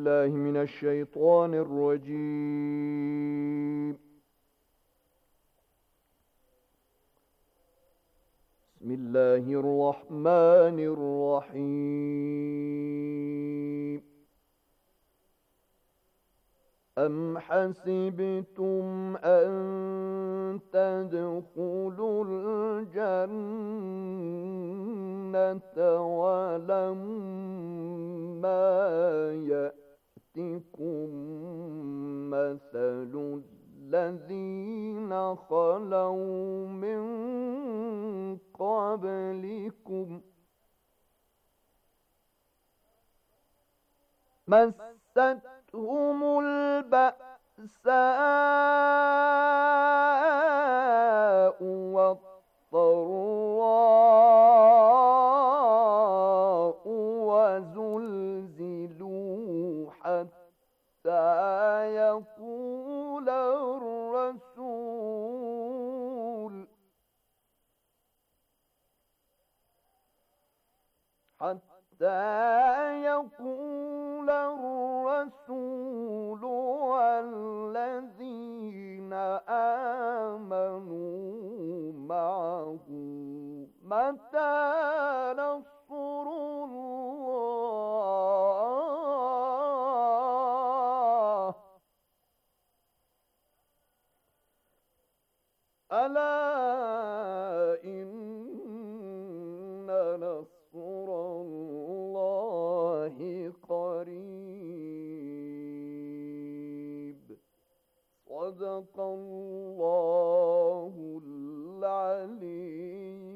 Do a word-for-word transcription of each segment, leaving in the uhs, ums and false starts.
بالله من الشيطان الرجيم. بسم الله الرحمن الرحيم. أم حسبتم أن تدخلوا الجنة ولما يأتكم مثل الذين خلوا من قبلكم مستهم البأساء والضراء وزلزلوا حتى يقول الرسول حتى يقول الرسول والذين آمنوا معه متى نصر الله ألا إن نصر الله قريب. صدق الله العلي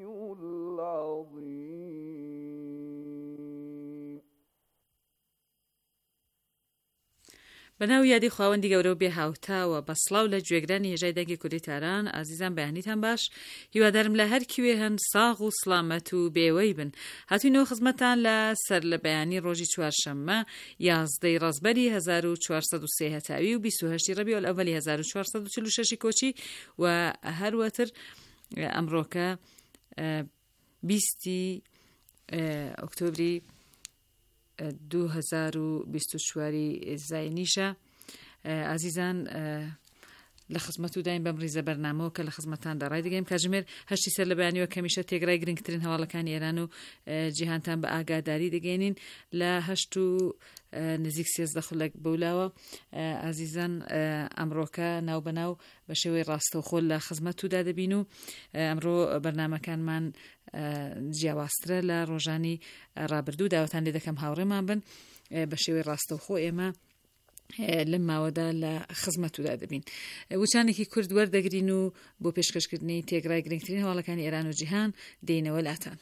العظيم. بەناو یادی خواوەندی گەورە و بێ هاوتاوە بە سڵاو لە گوێگرانی هێژای دەنگی کوردی تاران. ئازیزان بەیانیتان باش، هیوادارم لە هەر کوێ هەن ساغ و سڵامەت و بێوەی بن. هاتوینەوە خزمەتان لە سەر لە بەیانی ڕۆژی چوارشەممە یازدەی ڕەزبەری هەزار و چوارسەد و سێ هەتاوی و بیست و هەشتی ڕەبیع الئەوەلی هەزار و چوارسەد و چل و شەش کۆچی و هەروەتر ئەمڕۆکە بیستی ئۆکتۆبری دوو هەزار و بیست و چواری زاینیشە. ئازیزان لە خزمەت و دایم بەم ڕیزە بەرنامەوە کە لە خزمەتان دەڕای دەگەیم کاژمێر هەشتی سەر لە بەیانیوە کەمیشە تێگرای گرنگترین هەواڵەکانی ئێران و جیهانتان بە ئاگاداری دەگەێنین لە هەشت و نزیک سێزدە خولەک بەولاوە. ئازیزان ئەمڕۆکە ناو بەناو بە شێوەی ڕاستەوخۆ لە خزمەت ودا دەبین و ئەمڕۆ بەرنامەکانمان جیاوازترە لە ڕۆژانی ڕابردوو. داوەتان لێ دەکەم هاوڕێمان بن بە شێوەی ڕاستەوخۆ ئێمە لەم ماوەدا لە خزمەتودا دەبین. وچانێکی کورد وەردەگرین و بۆ پێشکەشکردنی تێگرای گرنگترین هەواڵەکانی ئێران و جیهان دێنەوە لاتان.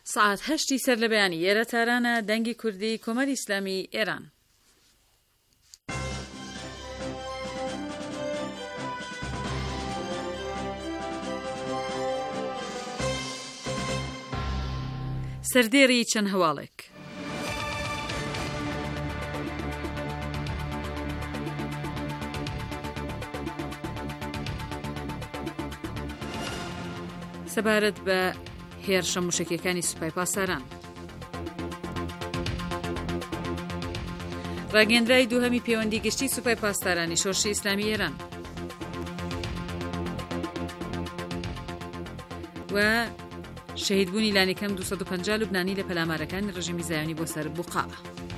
سعات هەشتی سەر لە بەیانی ئێرە تارانە دەنگی کوردی کۆمەری ئیسلامی ئێران. سەردێڕی چەند هەواڵێک. سەبارەت بە هێرشە موشکیەکانی سوپای پاسداران. ڕاگەندرای دووهەمی پەیوەندی گشتی سوپای پاسدارانی شۆرشی ئیسلامی ئێران و شەهیدبوونی لانیکەم دووسەد و پەنجا لوبنانی لە پەلامارەکانی ڕژیمی زایۆنی بۆ سەر بوقا.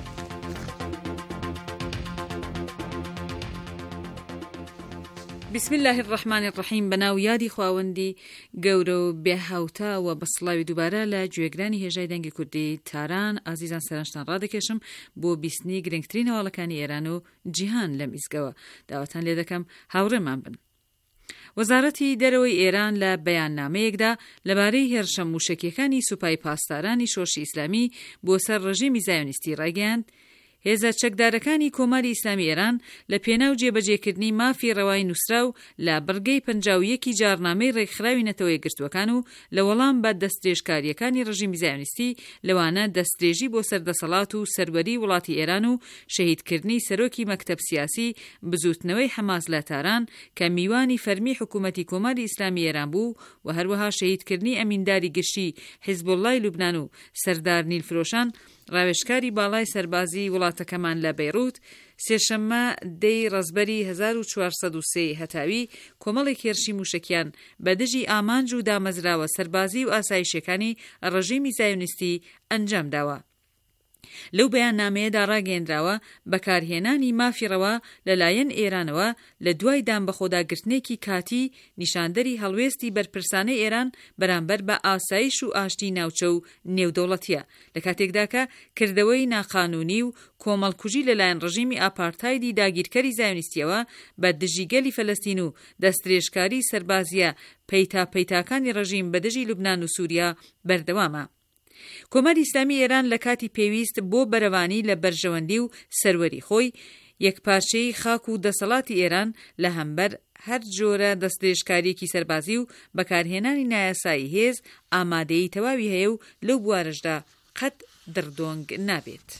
بسم الله الرحمن الرحیم. بەناو یادی خواوەندی گەورە و بێهاوتا و بە سڵاوی دووبارە لە گوێگرانی هێژای دەنگی کوردی تاران ئازیزان سەرنجتان ڕادەکێشم بۆ بیستنی گرنگترین هەواڵەکانی ئێران و جیهان لەم ئیزگەوە. داواتان لێ دەکەم هاوڕێمان بن. وەزارەتی دەرەوەی ئێران لە بەیاننامەیەکدا لەبارەی هێرشە موشکیەکانی سوپای پاسدارانی شۆرشی ئیسلامی بۆ سەر ڕژیمی زایۆنیستی ڕایگەیاند هێزە چەکدارەکانی کۆماری ئیسلامی ئێران لە پێناو جێبەجێکردنی مافی ڕەوای نووسراو لە بڕگەی پەنجاو یەکی جارنامەی ڕێکخراوی نەتەوە یەکگرتووەکان و لە وەڵام بە دەستدرێژکاریەکانی ڕژیمی زایۆنیستی لەوانە دەستدرێژی بۆ سەردەسەڵات و سەروەری وڵاتی ئێران و شەهیدکردنی سەرۆکی مەکتەب سیاسی بزوتنەوەی حەماس لە تاران کە میوانی فەرمی حکوومەتی کۆماری ئیسلامی ئێران بوو و هەروەها شەهیدکردنی ئەمینداری گشتی حیزبوڵڵای لوبنان و سەردار نیلفرۆشان ڕاوێژکاری باڵای سەربازی وڵاتەکەمان لە بەیروت سێشەممە دەی ڕەزبەری هەزار و چوارسەد و سێ هەتاوی کۆمەڵێک هێرشی موشکیان بە دژی ئامانج و دامەزراوە سەربازی و ئاسایشەکانی ڕژیمی زایۆنیستی ئەنجام داوە. لەو بەیاننامەیەدا ڕاگەیەندراوە بەکارهێنانی مافی ڕەوا لەلایەن ئێرانەوە لە دوای دامبەخۆداگرتنێکی کاتی نیشاندەری هەڵوێستی بەرپرسانەی ئێران بەرامبەر بە ئاسایش و ئاشتی ناوچە و نێودەوڵەتیە لە کاتێکدا کە کردەوەی ناقانونی و کۆمەڵکوژی لەلایەن ڕژیمی ئاپارتایدی داگیرکەری زایۆنیستیەوە بە دژیگەلی فەلەستین و دەستدرێژکاری سەربازیە پەیتا پەیتاکانی ڕژیم بە دژی لوبنان و سووریا بەردەوامە. کۆماری ئیسلامی ئێران لە کاتی پێویست بۆ بەرەوانی لە بەرژەوەندی و سەروەری خۆی یەکپارچەی خاک و دەسەڵاتی ئێران لە هەمبەر هەر جۆرە دەستدرێژکاریەکی سەربازی و بەکارهێنانی نایاسایی هێز ئامادەیی تەواوی هەیە و لەو بوارەشدا قەت دڕدۆنگ نابێت.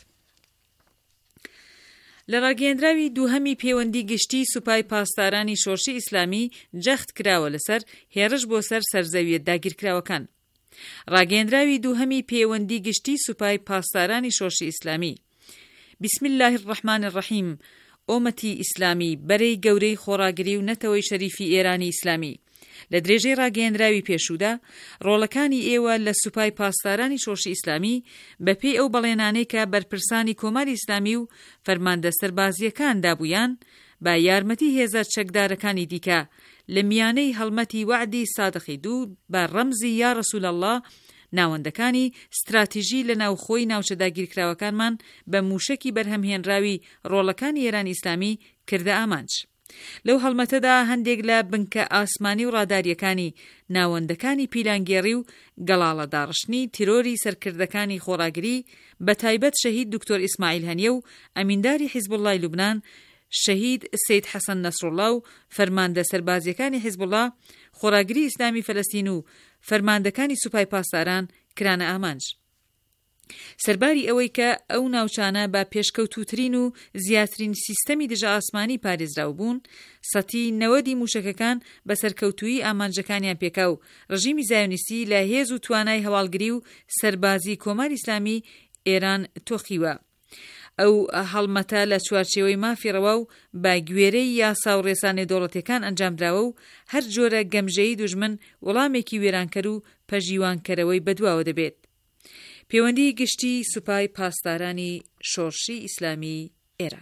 لە ڕاگەیەندراوی دووهەمی پەیوەندی گشتی سوپای پاسدارانی شۆرشی ئیسلامی جەخت کراوە لەسەر هێرش بۆ سەر سەرزەویە داگیرکراوەکان. ڕاگەیەندراوی دووهەمی پەیوەندی گشتی سوپای پاسدارانی شۆرشی ئیسلامی. بسم الله الرحمن الرحیم. ئۆمەتی ئیسلامی بەرەی گەورەی خۆڕاگری و نەتەوەی شەریفی ئێرانی ئیسلامی. لە درێژەی ڕاگەیەندراوی پێشوودا ڕۆڵەکانی ئێوە لە سوپای پاسدارانی شۆرشی ئیسلامی بەپێی ئەو بەڵێنانەی کە بەرپرسانی کۆماری ئیسلامی و فەرماندە سەربازیەکان دابوویان با یارمەتی هێزە چەکدارەکانی دیکە لە میانەی هەڵمەتی وعدی سادقی دوو بە ڕەمزی یا ڕەسوول الله ناوەندەکانی استراتیژی لە ناوخۆی ناوچە داگیرکراوەکانمان بە موشکی بەرهەمهێنراوی ڕۆڵەکانی ئێرانی ئیسلامی کردە ئامانج. لەو هەڵمەتەدا هەندێک لە بنکە ئاسمانی و ڕاداریەکانی ناوەندەکانی پیلانگێڕی و گەڵاڵە داڕشتنی تیرۆری سەرکردەکانی خۆڕاگری بە تایبەت شەهید دکتۆر ئیسماعیل هەنیە و ئەمینداری حیزبوڵڵای لوبنان شەهید سید حەسەن نەسڕوڵڵا و فەرماندە سەربازیەکانی حیزبوڵڵا خۆڕاگری ئیسلامی فەلەستین و فەرماندەکانی سوپای پاسداران کرانە ئامانج. سەرباری ئەوەی کە ئەو ناوچانە بە پێشکەوتووترین و زیاترین سیستەمی دژە ئاسمانی پارێزراو بوون، سەتی نەوەدی موشەکەکان بە سەرکەوتووی ئامانجەکانیان پێکا و ڕژیمی زایۆنیستی لە هێز و توانای هەواڵگری و سەربازی کۆماری ئیسلامی ئێران تۆخیوە. ئەو هەڵمەتە لە چوارچێوەی مافی ڕەوا و با گوێرەی یاسا و ڕێسانێ دەوڵەتەکان ئەنجامدراوە و هەر جۆرە گەمژەیی دوژمن وەڵامێکی وێرانکەر و پەژیوانکەرەوەی بەدواوە دەبێت. پەیوەندی گشتی سوپای پاسدارانی شۆرشی ئیسلامی ئێران.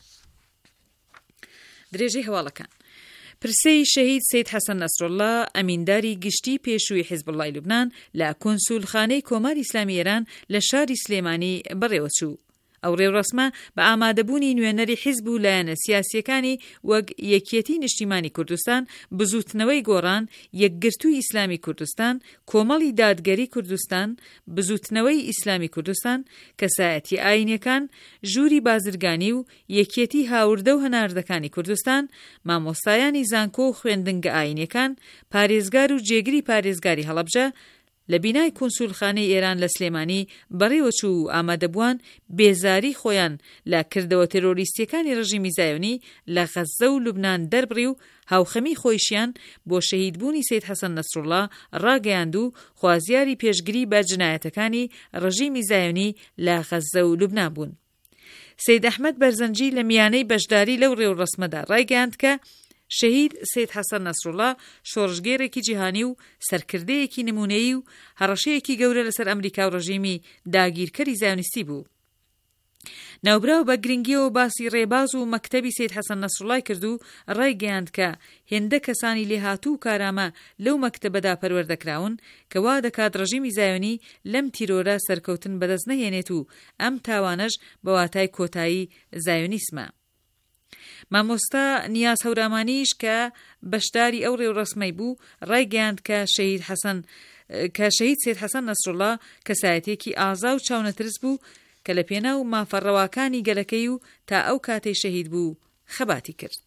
درێژەی هەواڵەکان. پرسەی شەهید سید حەسەن نەسڕوڵڵا ئەمینداری گشتی پێشووی حیزبوڵڵای لوبنان لە کۆنسولخانەی کۆماری ئیسلامی ئێران لە شاری سلێمانی بەڕێوە چوو. ئەو ڕێوڕەسمە بە ئامادەبوونی نوێنەری حیزب و لایەنە سیاسیەکانی وەک یەکێتی نیشتیمانی کوردستان، بزوتنەوەی گۆڕان، یەکگرتووی ئیسلامی کوردستان، کۆمەڵی دادگەری کوردستان، بزوتنەوەی ئیسلامی کوردستان، کەسایەتی ئاینیەکان، ژووری بازرگانی و یەکێتی هاوردە و هەناردەکانی کوردستان، مامۆستایانی زانکۆ و خوێندنگە ئاینیەکان، پارێزگار و جێگری پارێزگاری هەڵەبجە، لە بینای کۆنسولخانەی ئێران لە سلێمانی بەڕێوەچوو و ئامادەبووان بێزاری خۆیان لە کردەوە تێرۆریستیەکانی ڕژیمی زایۆنی لە غەزە و لوبنان دەربڕی و هاوخەمی خۆیشیان بۆ شەهیدبوونی سەید حەسەن نەسروڵڵا ڕاگەیاند و خوازیاری پێشگری بە جنایەتەکانی ڕژیمی زایۆنی لە غەزە و لوبنان بوون. سەید ئەحمەد بەرزەنجی لە میانەی بەشداری لەو ڕێوڕەسمەدا ڕایگەیاند کە شەهید سەید حەسەن نەسروڵڵا شۆڕژگێڕێکی جیهانی و سەرکردەیەکی نمونەیی و هەڕەشەیەکی گەورە لەسەر ئەمریکا و ڕژیمی داگیرکەری زایۆنیستی بوو. ناوبراو بە گرنگیەوە باسی ڕێباز و مەکتەبی سەید حەسەن نەسروڵڵای کرد و ڕایگەیاند کە هێندە کەسانی لێهاتوو و کارامە لەو مەکتەبەدا پەروەردەکراون کە وا دەکات ڕژیمی زایۆنی لەم تیرۆرە سەرکەوتن بەدەست نەهێنێت و ئەم تاوانەش بە واتای کۆتایی زایۆنیسمە. مامۆستا نیاز هەورامانیش کە بەشداری ئەو ڕێوڕەسمەی بوو ڕایگەیاند کە شەهید حەسەن کە شەهید سەید حەسەن نەسروڵڵا کەسایەتێکی ئازا و چاونەترس بوو کە لە پێناو مافەڕەواکانی گەلەکەی و تا ئەو کاتەی شەهید بوو خەباتی کرد.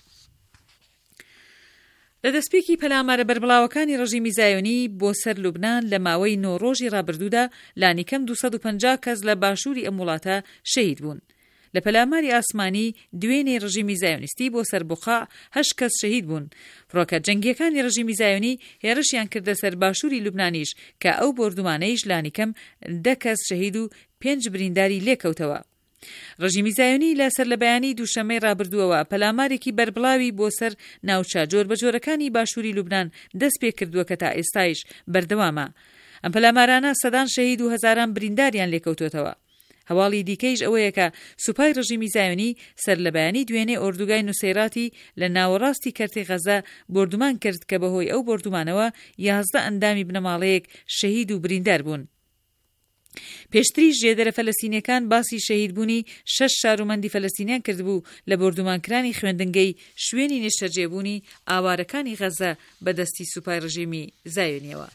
لە دەستپێکی پەلامارە بەربڵاوەکانی ڕژیمی زایۆنی بۆ سەر لوبنان لە ماوەی نۆ ڕۆژی ڕابردوودا لانیکەم دووسەد و پەنجا کەس لە باشووری ئەم وڵاتە شەهید بوون. لە پەلاماری ئاسمانی دوێنێ ڕژیمی زایۆنیستی بۆ سەر بوقا هەشت کەس شەهید بوون. فڕۆکە جەنگیەکانی ڕژیمی زایۆنی هێرشیان کردە سەر باشووری لوبنانیش کە ئەو بۆردومانەیش لانیکەم دە کەس شەهید و پێنج برینداری لێکەوتەوە. ڕژیمی زایۆنی لە سەر لە بەیانی دووشەمەی ڕابردووەوە پەلامارێکی بەربڵاوی بۆ سەر ناوچە جۆربەجۆرەکانی باشووری لوبنان دەست پێ کردووە کە تا ئێستایش بەردەوامە. ئەم پەلامارانە سەدان شەهید و هەزاران برینداریان لێکەوتوتەوە. هەواڵی دیکەیش ئەوەیە کە سوپای ڕژیمی زایۆنی سەر لە بەیانی دوێنێ ئۆردوگای نوسەیراتی لە ناوەڕاستی کەرتی غەزە بۆردومان کرد کە بەهۆی ئەو بۆردومانەوە یازدە ئەندامی بنەماڵەیەک شەهید و بریندار بوون. پێشتریش ژێدەرە فەلەستینیەکان باسی شەهیدبوونی شەش شارومەندی فەلەستینیان کردبوو لە بۆردومانکرانی خوێندنگەی شوێنی نیشتەجێبوونی ئاوارەکانی غەزە بەدەستی سوپای ڕژیمی زایۆنیەوە.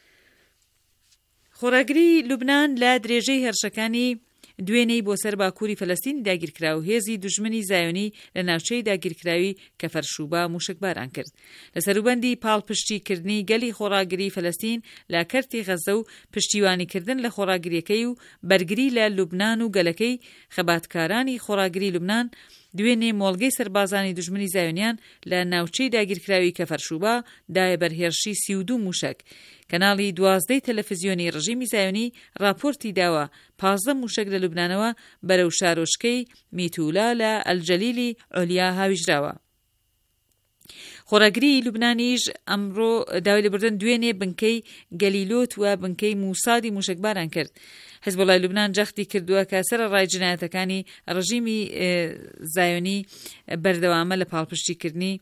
خۆراگری لوبنان لە درێژەی هێرشەکانی دوێنەی بۆ سەر باکووری فەلەستینی داگیرکرا و هێزی دوژمنی زایۆنی لە ناوچەی داگیرکراوی کە فەرشوبا موشکباران کرد. لە سەروبەندی پاڵپشتیکردنی گەلی خۆراگری فەلەستین لە کەرتی غەزە و پشتیوانیکردن لە خۆراگریەکەی و بەرگری لە لوبنان و گەلەکەی خەباتکارانی خۆراگری لوبنان دوێنێ مۆڵگەی سەربازانی دوژمنی زایۆنیان لە ناوچەی داگیرکراوی کە فەرشوبا دایە بەرهێرشی سی و دوو موشک. کەناڵی دوازدەی تەلەڤیزیۆنی ڕژیمی زایۆنی راپۆرتی داوە پازدە موشک لە لوبنانەوە بەرەو شارۆشکەی میتولا لە ئەلجەلیلی عولیا هاویژراوە. خۆراگری لوبنانیش ئەمڕۆ داوای لێبوردن دوێنێ بنکەی گەلیلۆت و بنکەی موسادی موشکباران کرد. حیزبوڵای لوبنان جەختی کردووە کە سەرەڕای جنایەتەکانی ڕژیمی زایۆنی بەردەوامە لە پاڵپشتیکردنی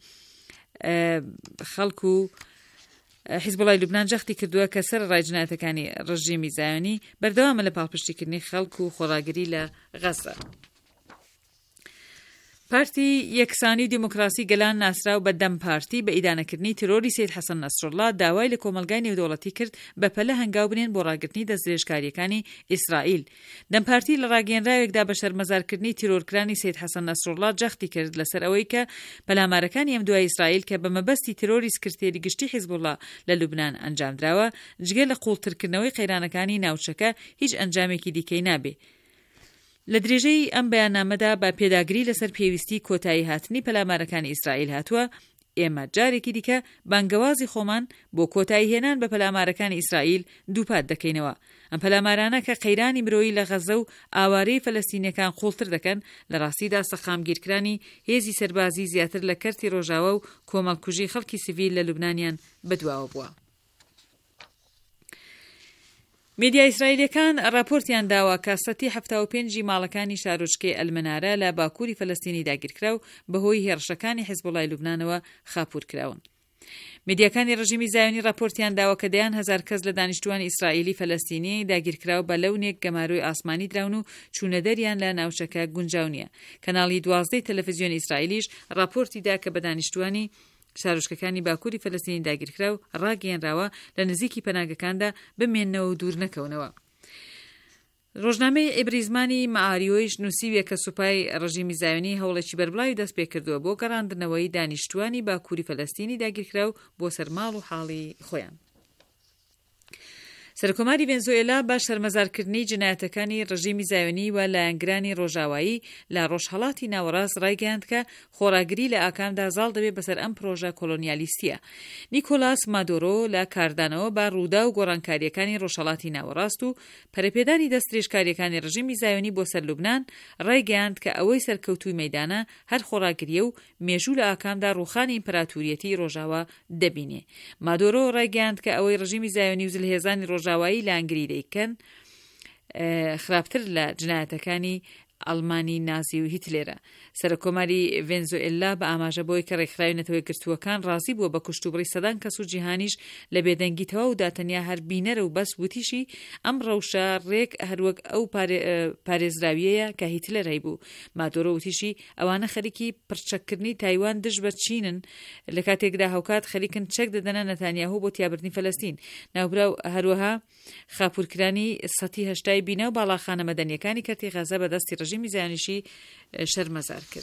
خەڵک و حیزبوڵای لوبنان جەختی کردووە کە سەرەڕای جنایەتەکانی ڕژیمی زایۆنی بەردەوامە لە پاڵپشتیکردنی خەڵک و خۆراگری لە غەزە. پارتی یەکسانی دیموکراسی گەلان ناسراو بە دەم پارتی بە ئیدانەکردنی تیرۆری سەید حەسەن نەسروڵڵا داوای لە کۆمەلگای نێودەوڵەتی کرد بە پەلە هەنگاو بنێن بۆ ڕاگرتنی دەستدرێژکاریەکانی ئیسرائیل. دەم پارتی لە ڕاگەیەنراوێکدا بە شەرمەزارکردنی تیرۆرکرانی سەید حەسەن نەسروڵڵا جەختی کرد لەسەر ئەوەی کە پەلامارەکانی ئەم دوای ئیسرائیل کە بە مەبەستی تیرۆری سکرتێری گشتی حیزبوڵڵا لە لوبنان ئەنجامدراوە جگە لە قوڵترکردنەوەی قەیرانەکانی ناوچەکە هیچ ئەنجامێکی دیکەی نابێ. لە درێژەی ئەم بەیاننامەدا بە پێداگری لەسەر پێویستی کۆتایی هاتنی پەلامارەکانی ئیسرائیل هاتووە. ئێمە جارێکی دیکە بانگەوازی خۆمان بۆ کۆتایی هێنان بە پەلامارەکانی ئیسرائیل دووپات دەکەینەوە. ئەم پەلامارانە کە قەیرانی مرۆیی لە غەزە و ئاوارەی فەلەستینیەکان قوڵتر دەکەن لە ڕاستیدا سەخامگیرکرانی هێزی سەربازی زیاتر لە کەرتی ڕۆژاوە و کۆمەڵکوژی خەڵکی سیڤیل لە لوبنانیان بەدواوە بووە. میدیا ئیسرائیلەکان راپۆرتیان داوە کە سەتی هەفتە و پێنجی ماڵەکانی شارۆچکەی ئەلمەنارە لە باکووری فەلەستینی داگیرکرا و بەهۆی هێرشەکانی حیزبوڵای لوبنانەوە خاپوور کراون. میدیاکانی ڕژیمی زایۆنی راپۆرتیان داوە کە دەیان هەزار کەس لە دانیشتوانی ئیسرائیلی فەلەستینی داگیرکراوە بە لەونێک گەماروی ئاسمانی دراون و چوونە دەریان لە ناوچەکە گونجاو نییە. کەناڵی دوازدەی تەلەڤیزیۆنی ئیسرائیلیش راپۆرتیدا کە بە دانیشتوانی شارۆچکەکانی باکووری فەلەستینی داگیرکراو ڕاگەیەنراوە لە نزیکی پەناگەکاندا بمێننەوە و دوور نەکەونەوە. ڕۆژنامەی ئێبریزمانی مەعاریۆیش نووسیویە کە سوپای ڕژیمی زایۆنی هەوڵێکی بەربڵاوی دەست پێ کردووە بۆ گەڕاندنەوەی دانیشتوانی باکووری فەلەستینی داگیرکراو بۆ سەرماڵ و حاڵی خۆیان. سەرکۆماری ڤێنزوێلا با شەرمەزارکردنی جنایەتەکانی ڕژیمی زایۆنی و لایەنگرانی ڕۆژاوایی لە ڕۆژهەڵاتی ناوەڕاست ڕایگەیاند کە خۆراگری لە ئاکامدا زاڵ دەبێت بەسەر ئەم پرۆژە کۆلۆنیالیستیە. نیکۆلاس مادۆرۆ لە کاردانەوە با ڕوودا و گۆڕانکاریەکانی ڕۆژهەڵاتی ناوەڕاست و پەرەپێدانی دەستدرێژکاریەکانی ڕژیمی زایۆنی بۆ سەر لوبنان ڕایگەیاند کە ئەوەی سەرکەوتووی مەیدانە هەر خۆراگریە و مێژوو لە ئاکامدا ڕووخانی ئیمپراتوریەتی ڕۆژاوا دەبینێ. مادۆرۆ ڕایگەیاند کە ئەوەی ڕژیمی زایۆنی و زلهێزانی ڕۆژاوایی لانگری دەیکەن خراپتر لە جنایەتەکانی ئەڵمانی نازی و هیتلێرە. سەرکۆماری ڤێنزوێلا بە ئاماژە بۆی کە ڕێکخراوی نەتەوەی گرتووەکان ڕازی بووە بە کوشتوبڕی سەدان کەس و جیهانیش لە بێدەنگیتەوە و داتەنیا هەر بینەرە و بەس وتیشی ئەم ڕەوشە ڕێک هەروەک ئەو پارێزراویەیە کە هیتلەر هەیبوو. مادۆرۆ وتیشی ئەوانە خەریکی پرچەکردنی تایوان دژ بە چینن لە کاتێکدا هەوکات خەریکن چەک دەدەنە نەتانیاهو بۆ تیابردنی فەلەستین. ناوبراو هەروەها خاپورکرانی سەتی هەشتای بینە و باڵاخانە مەدەنیەکانی کەرتی غەزە بەدەستی ڕژیمی زایۆنیشی شەرمەزار کرد.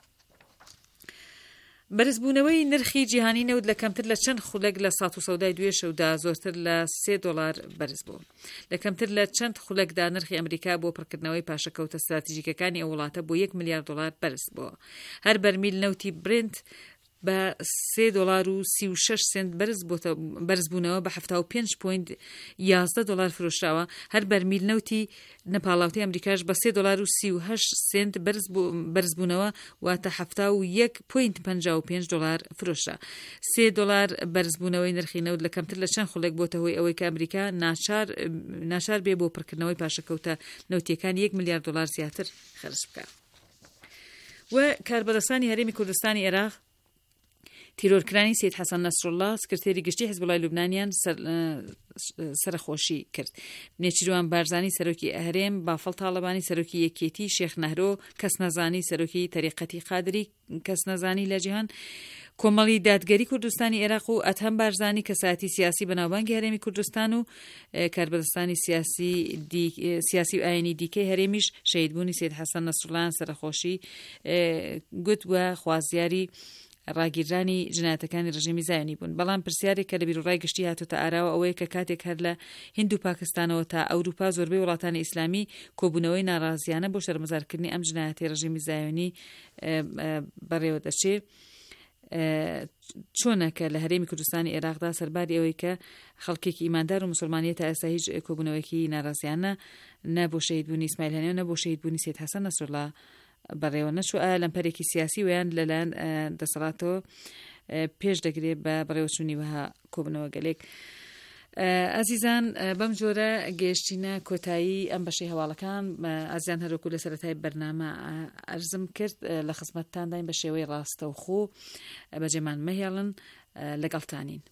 بەرزبوونەوەی نرخی جیهانی نەوت لە کەمتر لە چەند خولەک لە سات و سەودای دوێ شەودا زۆرتر لە سێ دۆلار بەرز بوو. لە کەمتر لە چەند خولەکدا نرخی ئەمریکا بۆ پڕکردنەوەی پاشەکەوتە استراتیژیکەکانی ئەو وڵاتە بۆ یەک ملیار دۆلار بەرز بووە. هەر بەرمیل نەوتی برنت بە سێ دۆلار و سی و شەش سنت بەرزبوونەوە بە هەفتا و پێنج پۆینت یازدە دۆلار فرۆشراوە. هەر بەرمیل نەوتی نەپاڵاوتی ئەمریکاش بە سێ دۆلار و سی و هەشت سنت بەرزبوونەوە واتە هەفتا و یەک پۆینت پەنجا و پێنج دۆلار فرۆشرا. سێ دۆلار بەرزبوونەوەی نرخی نەوت لە کەمتر لە چەند خولێک بۆتە هۆی ئەوەی کە ئەمریکا ناچار ناچار بێ بۆ پڕکردنەوەی پاشەکەوتە نەوتیەکان یەک ملیار دۆلار زیاتر خەرج بکات. و کاربەدەستانی هەرێمی کوردستانی عێراق تیرۆرکرانی سید حەسەن نەسڕوڵڵا سکرتێری گشتی حیزبوڵای لوبنانیان سەرخۆشی کرد. نێچیروان بارزانی سەرۆکی هەرێم، بافڵ تاڵەبانی سەرۆکی یەکێتی، شێخ نەهرۆ کەس نەزانی سەرۆکی تەریقەتی قادری کەس نەزانی لە جیهان، کۆمەڵی دادگەری کوردستانی عێراق و ئەتهەم بارزانی کەسایەتی سیاسی بەناوبانگی هەرێمی کوردستان و کاربەدەستانی سیاسی سیاسی و ئاینی دیکەی هەرێمیش شەهیدبوونی سید حەسەن نەسڕوڵڵایان سەرخۆشی گوت و خوازیاری ڕاگیرانی جنایەتەکانی ڕژیمی زایۆنی بوون. بەڵام پرسیارێک کە لە بیرۆڕای گشتی هاتوتە ئاراوە ئەوەیە کە کاتێک هەر لە هیند و پاکستانەوە تا ئەوروپا زۆربەی وڵاتانی ئیسلامی کۆبوونەوەی ناڕازیانە بۆ شەرمەزارکردنی ئەم جنایەتی ڕژیمی زایۆنی بەڕێوە دەچێت، چۆنەکە لە هەرێمی کوردستانی عێراقدا سەرباری ئەوەی کە خەڵکێکی ئیماندار و مسلمانیە تا ئێستا هیچ کۆبوونەوەیەکی ناڕازیانە نە بۆ شەهیدبوونی ئیسماعیل هەنێ و نە بۆ شەهیدبوونی سید حەسەن نەسڕوڵڵا بەڕێوە نەچوو. ئایا لەمپەرێکی سیاسی ویان لەلایەن دەسەڵاتەوە پێش دەگرێت بە بەڕێوەچوونی وەها کۆبنەوە گەلێک. ئازیزان بەم جۆرە گەیشتینە کۆتایی ئەم بەشەی هەواڵەکان. ئازیان هەروەکو لە سەرەتای بەرنامە ئەرزم کرد لە خزمەتتانداین بە شێوەی ڕاستە و خۆ بەجێمان مەهێڵن لەگەڵتانین.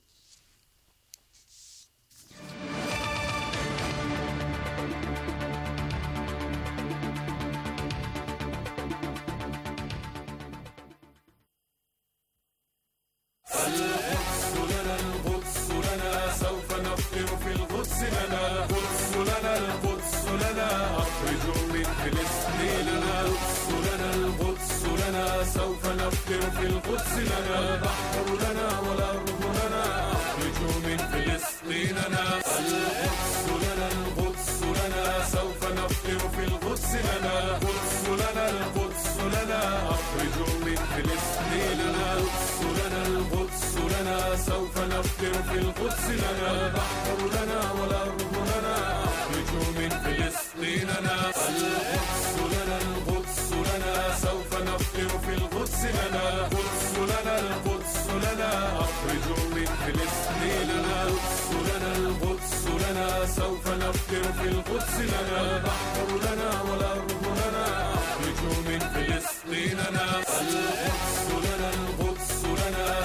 سوف نفطر في القدس لنا البحر لنا والأرض لنا أخرج من فلسطين لنا القدس لنا القدس لنا سوف نفطر في القدس لنا القدس لنا القدس لنا أخرج من فلسطين لنا القدس لنا القدس لنا سوف نفطر في القدس لنا البحر لنا والأرض لنا أخرج من فلسطين لنا القدس لنا القدس لنا سوف نفطر في القدس لنا القدس لنا القدس لنا أخرج من فلسطين لنا القدس لنا القدس لنا سوف نفطر في القدس لنا البحر لنا والأرض لنا أخرج من فلسطين لنا القدس لنا القدس لنا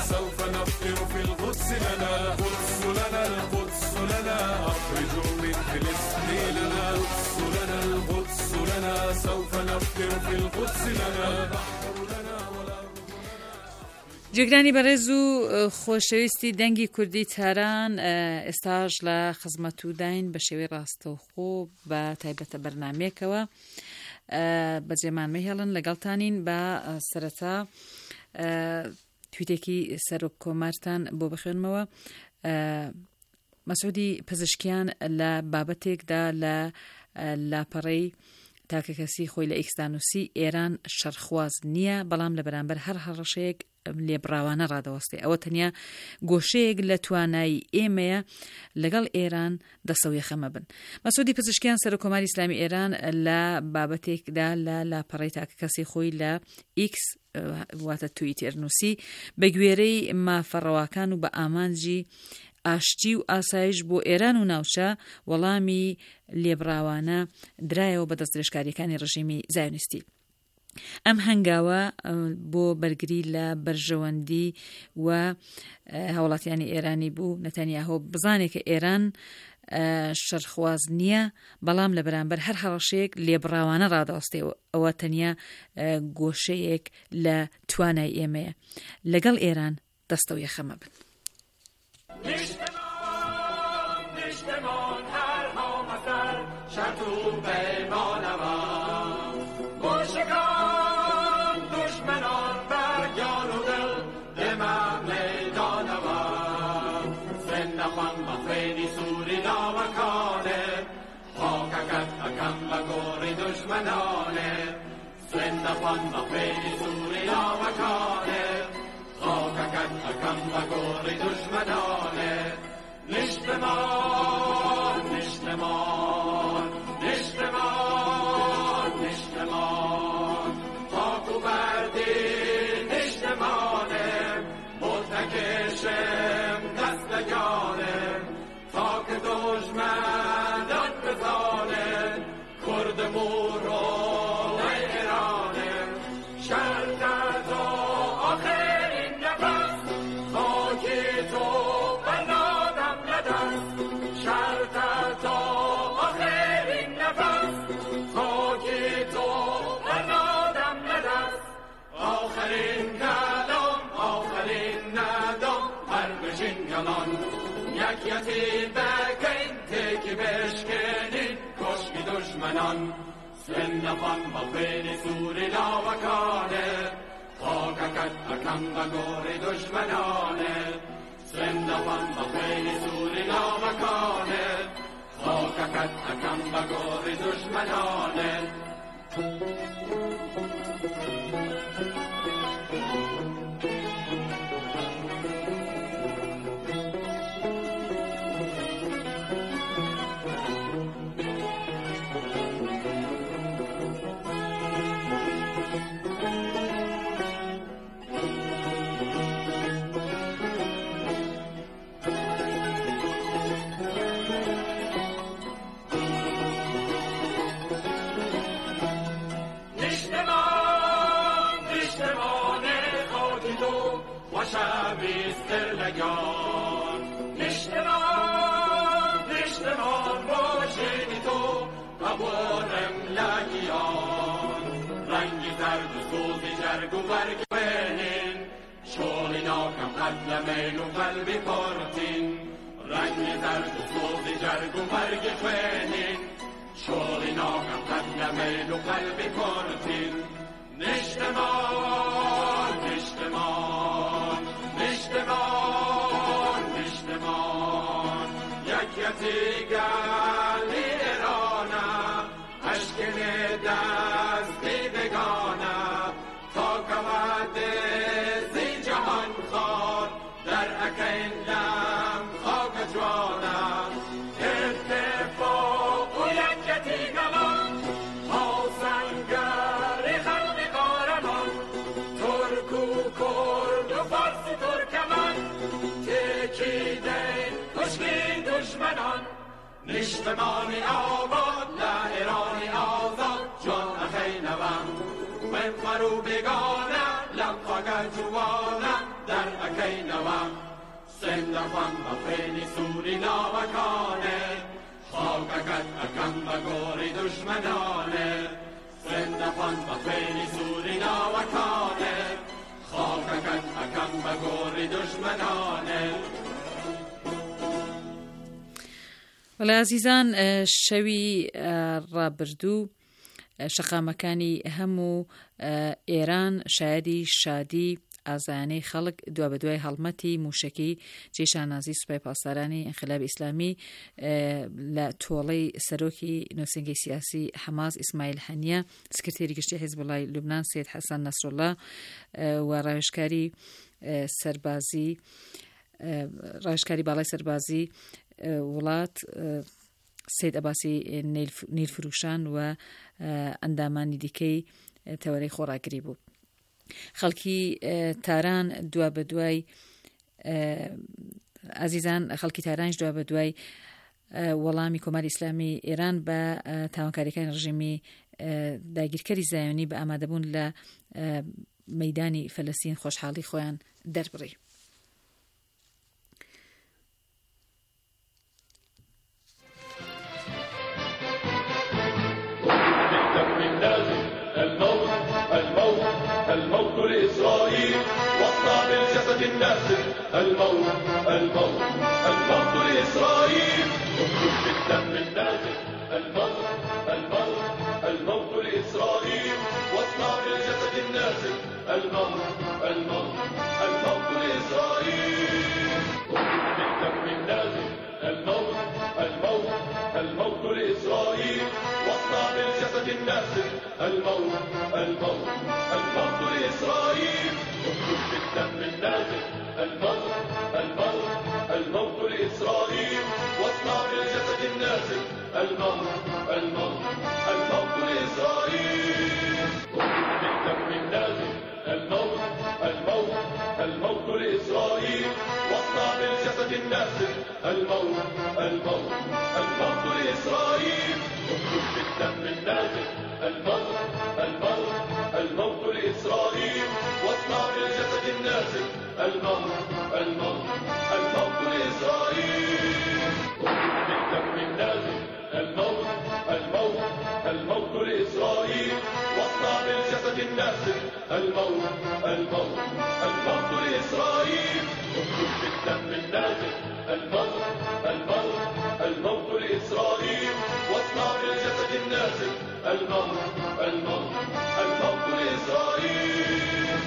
سوف نفطر في القدس لنا القدس لنا القدس لنا أخرجوا من فلسطين لنا القدس لنا القدس لنا سوف نفطر في القدس لنا البحر لنا والأرض. جێگرانی بەڕێز و خۆشەویستی دەنگی کوردی تاران ئێستاژ لە خزمەت و داین بە شێوەی ڕاستەوخۆ بە تایبەتە بەرنامەیەکەوە بەجێمانمە هێڵن لەگەڵتانین بە سەرەتا تویتێکی سەرۆک کۆمارتان بۆ بخوێنمەوە. مەسعودی پزیشکیان لە بابەتێکدا لە لاپەڕەی تاکە کەسی خۆی لە ئیکسدا نووسی ئێران شەرخواز نییە، بەڵام لە بەرامبەر هەر هەڕەشەیەک لێبڕاوانە ڕادەوەستێ. ئەوە تەنیا گۆشەیەک لە توانایی ئێمەیە لەگەڵ ئێران دەسەویە خەمە بن. مەسعودی پزیشکیان سەرۆک کۆماری ئیسلامی ئێران لە بابەتێکدا لە لاپەڕەی تاکە کەسی خۆی لە ئیکس واتە تویتر نووسی بە گوێرەی مافەڕەواکان و بە ئامانجی ئاشتی و ئاسایش بۆ ئێران و ناوچە وەڵامی لێبڕاوانە درایەوە بە دەست درێژکاریەکانی ڕژیمی زایۆنیستی. ئەم هەنگاوە بۆ بەرگری لە بەرژەوەندی و هاوڵاتیانی ئێرانی بوو نەتەنیاهۆ بزانێت کە ئێران شەرخواز نییە، بەڵام لە بەرامبەر هەر هەڕەشەیەک لێبڕاوانە ڕادەوەستێ. ئەوە تەنیا گۆشەیەک لە توانای ئێمەیە لەگەڵ ئێران دەستەوە یەخەمە بن. نشتمان نشتمان هر هامسر شرط و پیمانمان گوشگان دشمنان بر جان و دل دمم میدانمان زندخان بخیری سوری نامکانه خاککت اکم بگوری دشمنانه زندخان بخیری سوری نامکانه خاککت اکم بگوری دشمنانه نشتمان نشتمان نشتمان نشتمان خاک و بردی نشتمانه متکشم دست جانه خاک دشمنان بزانه کرد مورو و ایرانه شرط تو آخرین نفس خاکی تو بنادم ندست شرط تو آخرین نفس خاکی تو بنادم ندست آخرین کلام آخرین ندام هر بشین گمان یک یتی بکین تکی بشکنین کشکی دشمنان سندفان با خیلی سوری لاوکانه خاککت اکم بگوری دشمنانه سندفان با خیلی سوری لاوکانه خاککت اکم بگوری دشمنانه شبیستر لگان نشتمان نشتمان باشینی تو قبولم لگیان رنگی زرد و سوزی جرگ و برگ بینین شولی ناکم قتل میل و قلبی پرتین رنگی زرد و سوزی جرگ و برگ بینین شولی ناکم قتل میل و قلبی پرتین نشتمان نشتمان نشتمان نشتمان یک یتی گلی ایرانه اشکن دستی بگانه تا کمد زی جهان خار در اکین لم خاک جوانه اتفاق و یک یتی گلان حاسنگری خلق قارمان ترک و کرد و فارسی ترکمان تکیده کشکی دشمنان نشتمانی آباد لایرانی آزاد جان اخینوان من فرو بگانه لم خاک جوانه در أكينوا سندفن بخين سوري ناوكانه خاككت أكم بغور دشمنانه سندفن بخين سوري ناوكانه خاككت أكم بغور دشمنانه. وەڵێ ئازیزان شەوی ڕابردوو شەقامەکانی هەموو ئێران شایەدی شادی ئازایانەی خەڵک دوا بە دوای هەڵمەتی موشەکی جێشان نازی سوپای پاسدارانی ئینقلابی ئیسلامی لە تۆڵەی سەرۆکی نووسنگی سیاسی حەماس ئیسماعیل هەنیە، سکرتێری گشتی حیزبوڵای لوبنان سید حەسەن نەسرۆڵا و ڕاوێژکاری سەربازی ڕاوێژکاری باڵای سەربازی وڵات سید ئەباسی نیرفروشان و ئەندامانی دیکەی تەوەرەی خۆڕاگری بوو. خەڵکی تاران دوا بە دوای ئازیزان خەڵکی تارانش دوا بە دوای وەڵامی کۆماری ئیسلامی ئێران بە تاوانکاریەکانی ڕژیمی داگیرکەری زایۆنی بە ئامادەبوون لە مەیدانی فەلەستین خۆشحاڵی خۆیان دەربڕی. الموت لإسرائيل واصنع بالجسد الناسف الموت الموت الموت لإسرائيل اكتب بالدم النازف الموت الموت الموت لإسرائيل واصنع بالجسد الناسف الموت الموت الموت لإسرائيل اكتب بالدم النازف الموت الموت الموت لإسرائيل واصنع بالجسد الناسف الموت الموت الموت لإسرائيل اكتب بالدم النازف الموت الموت الموت لإسرائيل واصنع بالجسد النازف الموت الموت الموت لإسرائيل اكتب بالدم النازف الموت الموت الموت لإسرائيل واصنع بالجسد الناسف الموت الموت الموت لإسرائيل اكتب بالدم النازف الموت الموت الموت لإسرائيل واصنع بالجسد النازف الموت الموت الموت لإسرائيل اكتب بالدم النازف الموت الموت الموت لإسرائيل واصنع بالجسد الناسف الموت الموت الموت لإسرائيل اكتب بالدم النازف الموت الموت الموت لإسرائيل واصنع بالجسد الناسف الموت الموت الموت لإسرائيل.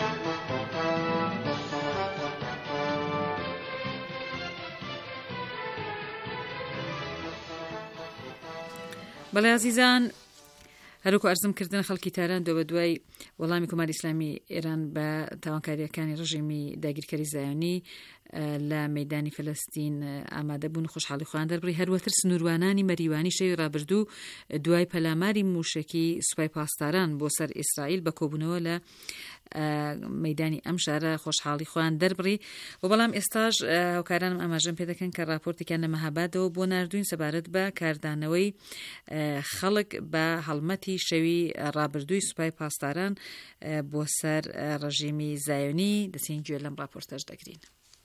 بەڵێ ئازیزان هەروکو ئەرزم کردن خەڵکی تاران دۆ بە دوای وەڵامی کۆماری ئیسلامی ئێران بە تاوانکاریەکانی ڕژیمی داگیرکەری زایۆنی لە مەیدانی فەلەستین ئامادە بوون خۆشحاڵی خۆیان دەربڕی. هەروەتر سنووروانانی مەریوانی شەوی ڕابردوو دوای پەلاماری موشەکی سوپای پاسداران بۆ سەر ئیسرائیل بە کۆبوونەوە لە مەیدانی ئەم شارە خۆشحاڵی خۆیان دەربڕی. و بەڵام ئێستاش هاوکارانم ئاماژەم پێ دەکەن کە راپۆرتێکیان لە مەهابادەوە بۆ ناردوین سەبارەت بە کاردانەوەی خەڵک بە هەڵمەتی شەوی ڕابردووی سوپای پاسداران بۆ سەر ڕژیمی زایۆنی. دەچین گوێ لەم راپۆرتەش دەگرین.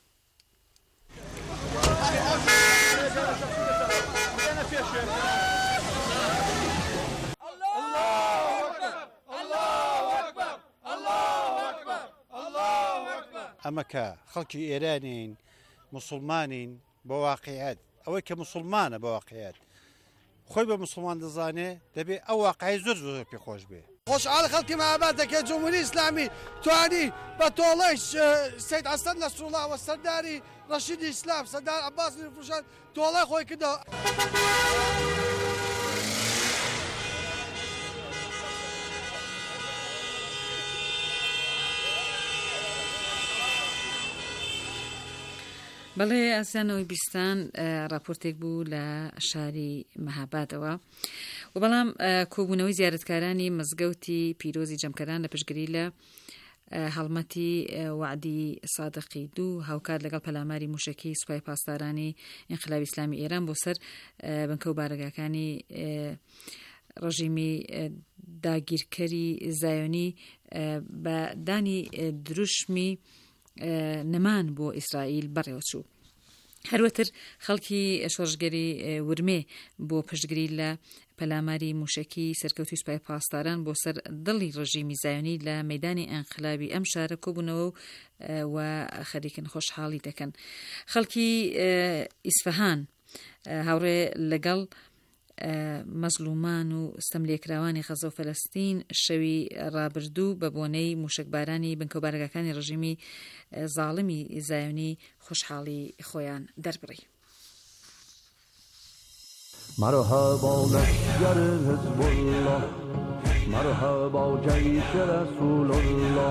ئەمە کە خەڵکی ئێرانین موسڵمانین بە واقعیت ئەوەی کە موسڵمانە بە واقعیت خۆی بە موسڵمان دەزانێ دەبێ ئەو واقعی زۆر زۆر پێخۆش بێ. خۆشحاڵ خەڵکی مەهاباد دەکەێت جمهوری ئیسلامی توانی بە تۆڵەی سید حەسەن نەسروڵڵا و سەرداری ڕەشیدی ئیسلام سەردار عەباس نیرفروشان تۆڵەی خۆی کردەوە. بەڵێ ئاسیانەوەی بیستان راپۆرتێک بوو لە شاری مەهابادەوە و بەڵام کۆبوونەوەی زیارەتکارانی مزگەوتی پیرۆزی جەمکەران لە پشتگیری لە هەڵمەتی وعدی سادقی دوو هاوکات لەگەڵ پەلاماری موشەکی سوپای پاسدارانی ئینقلابی ئیسلامی ئێران بۆ سەر بنکە و بارەگاکانی ڕژیمی داگیرکەری زایۆنی بە دانی دروشمی نەمان بۆ ئیسرائیل بەڕێوەچوو. هەروەتر خەڵکی شۆڕژگەری ورمێ بۆ پشتگیری لە پەلاماری موشکی سەرکەوتوی سوپای پاسداران بۆ سەر دڵی ڕژیمی زایۆنی لە مەیدانی ئەنقلابی ئەم شارە کۆبوونەوە و خەریکن خۆشحاڵی دەکەن. خەڵکی ئیسفەهان هاوڕێ لەگەڵ مەزلومان و ستەملێکراوانی غەزە و فەلەستین شەوی ڕابردوو بە بۆنەی موشکبارانی بنکەوبارگەکانی ڕژیمی زاڵمی زایۆنی خۆشحاڵی خۆیان دەربڕی. مرحبا لشگر حزب الله، مرحبا جیش رسول الله،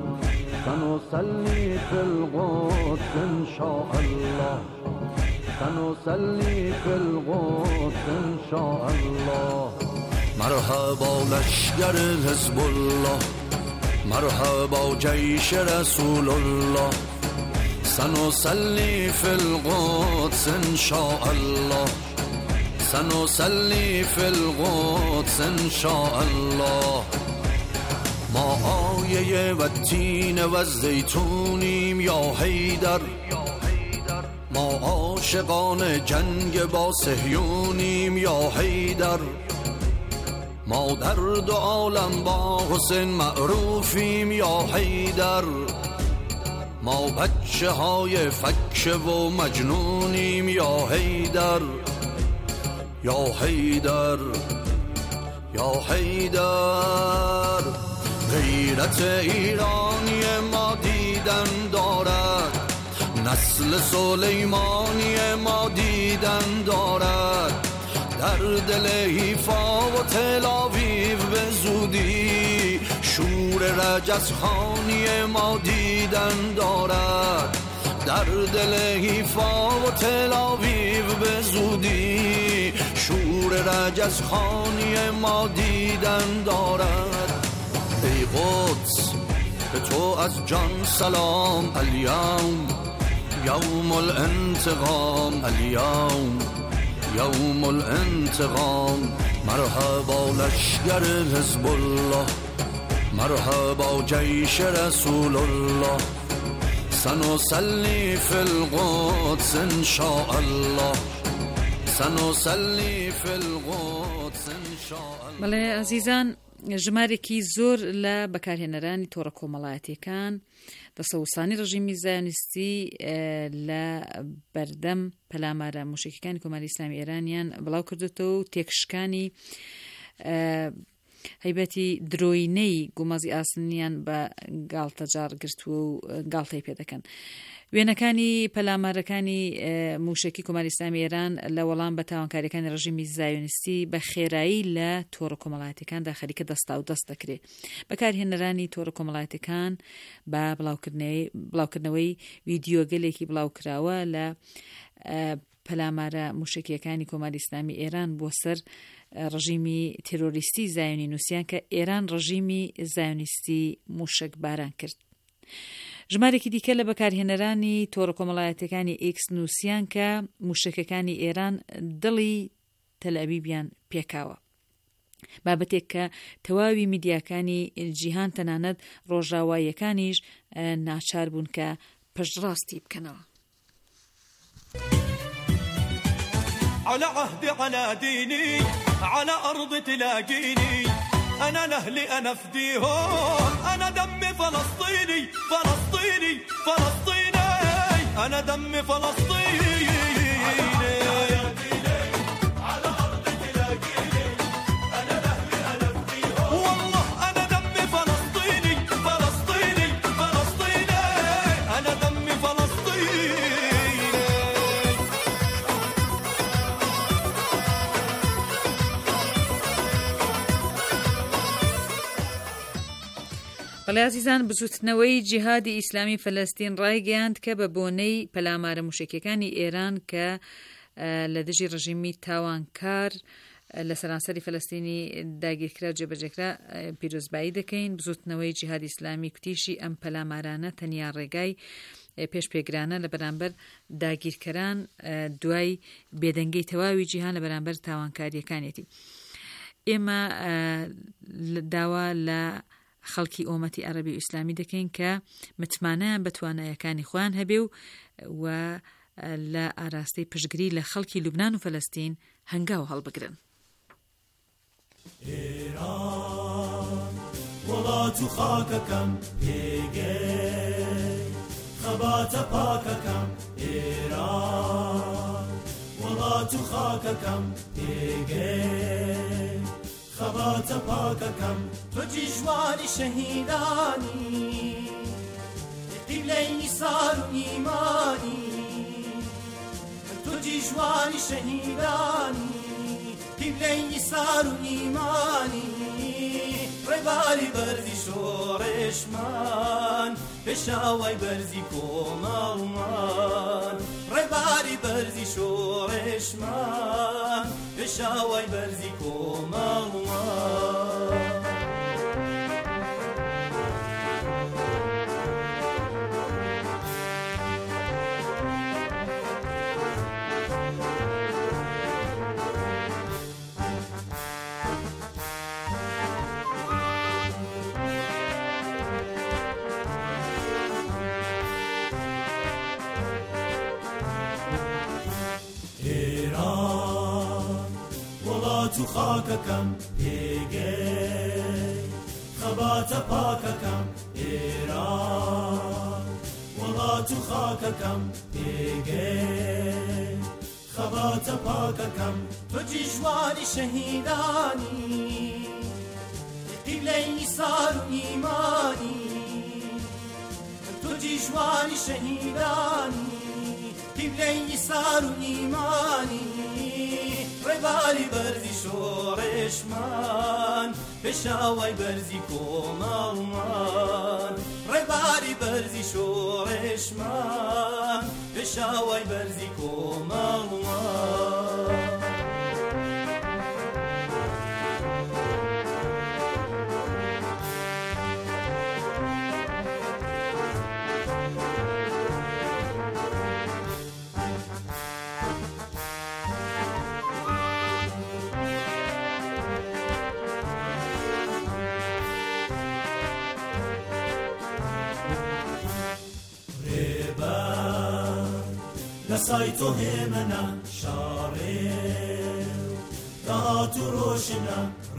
سنصلي في القدس إن شاء الله، سنصلي في القدس إن شاء الله. مرحبا لشگر حزب الله، مرحبا جیش رسول الله، سنصلي في القدس إن شاء الله، سنصلي في القدس إن شاء الله. ما آیه و تین و زیتونیم یا حیدر، ما عاشقان جنگ با صهیونیم یا حیدر، ما در دو عالم با حسین معروفیم یا حیدر، ما بچه های فکه و مجنونیم یا حیدر، یا حیدر یا حیدر. غیرت ایرانی ما دیدن دارد، نسل سلیمانی ما دیدن دارد، در دل حیفا و تل آویو به زودی شور رجزخانی ما دیدن دارد، در دل حیفا و تل آویو به زودی شور رجزخانی ما دیدن دارد. ای قدس به تو از جان سلام، الیوم یوم الانتقام، الیوم یوم الانتقام. مرحبا لشگر حزب الله، مرحبا جیش رسول الله، سنصلي في القدس إن شاء الله، سنصلي في القدس إن شاء الله. بەڵێ ئازیزان، ژمارێکی زۆر لە بەکارهێنەرانی تۆڕە کۆمەڵایەتیەکان دەسەوسانی ڕژیمی زایۆنیستی لە بەردەم پەلامارە موشکیەکانی کۆماری ئیسلامی ئێرانیان بڵاو کردوتەوە و تێکشکانی هەیبەتی درۆینەی گومەزی ئاسنیان بە گاڵتەجار گرتووە و گاڵتەی پێ دەکەن. وێنەکانی پەلامارەکانی موشکی کۆماری ئیسلامی ئێران لە وەڵام بە تاوانکاریەکانی ڕژیمی زایۆنیستی بە خێرایی لە تۆڕە کۆمەڵایەتیەکاندا خەریکە دەستا و دەست دەکرێت. بەکارهێنەرانی تۆڕە کۆمەڵایەتیەکان بە بڵاوکردنەوەی ڤیدیۆگەلێکی بڵاوکراوە لە پەلامارە موشکیەکانی کۆماری ئیسلامی ئێران بۆ سەر ڕژیمی تێرۆریستی زایۆنی نووسیان کە ئێران ڕژیمی زایۆنیستی موشک باران کرد. ژمارێکی دیکە لە بەکارهێنەرانی تۆڕە کۆمەڵایەتیەکانی ئێکس نووسیان کە موشکەکانی ئێران دڵی تەلەڤیڤیان پێکاوە، بابەتێک کە تەواوی میدیاکانی جیهان تەنانەت ڕۆژاواییەکانیش ناچار بوون کە پشتڕاستی بکەنەوە. على عهدي على ديني على أرض تلاقيني أنا لأهلي أنا فديهم أنا دمي فلسطيني فلسطيني فلسطيني أنا دمي فلسطيني على أرض تلاقيني أنا لأهلي أنا فديهم والله أنا دمي فلسطيني فلسطيني فلسطيني أنا دمي فلسطيني. بەڵێ ئازیزان، بزوتنەوەی جیهادی ئیسلامی فەلەستین ڕایگەیاند کە بە بۆنەی پەلامارە موشکیەکانی ئێران کە لە دژی ڕژیمی تاوانکار لە سەرانسەری فەلەستینی داگیرکرا و جێبەجێکرا پیرۆزبایی دەکەین. بزوتنەوەی جیهادی ئیسلامی کوتیشی ئەم پەلامارانە تەنیا ڕێگای پێش پێگرانە لە بەرامبەر داگیرکەران دوای بێدەنگەی تەواوی جیهان لە بەرامبەر تاوانکاریەکانێتی. ئێمە داوا لە خەڵکی ئۆمەتی عەرەبی ئیسلامی دەکەین کە متمانەیان بە توانایەکانی خۆیان هەبێ و و لە ئاراستەی پشتگیری لە خەڵکی لوبنان و فەلەستین هەنگاو هەڵبگرن. ئێران وڵات و خاکەکەم پێگەی خەباتە پاکەکەم ئێران وڵات و خاکەکەم پێگەی خەباتە پاکەکەم تۆ جیژوانی شەهیدانی قیبلەی نیسار و ئیمانی تۆ جیژوانی شەهیدانی قیبلەی نیسار و ئیمانی ڕێباری بەرزی شۆڕێشمان پێشاوای بەرزی کۆمەڵمان ڕێباری بەرزی شۆڕێشمان پێشاوای بەرزی کۆمەڵمان و خاکەکەم پێگەی خەباتە پاکەکەم ئێران وڵات و خاکەکەم پێگەی خەباتە پاکەکەم تۆ جیژوانی شەهیدانی قیبلەی نیسار و ئیمانی تۆ جیژوانی شەهیدانی قیبلەی نیسار و ئیمانی ڕێباری بەرزی شۆڕێشمان پێشاوای بەرزی کۆمەڵمان ڕێباری بەرزی شۆڕێشمان پێشاوای بەرزی کۆمەڵمان لەسای تۆ هێمنە شاڕێ داهات و ڕۆژنە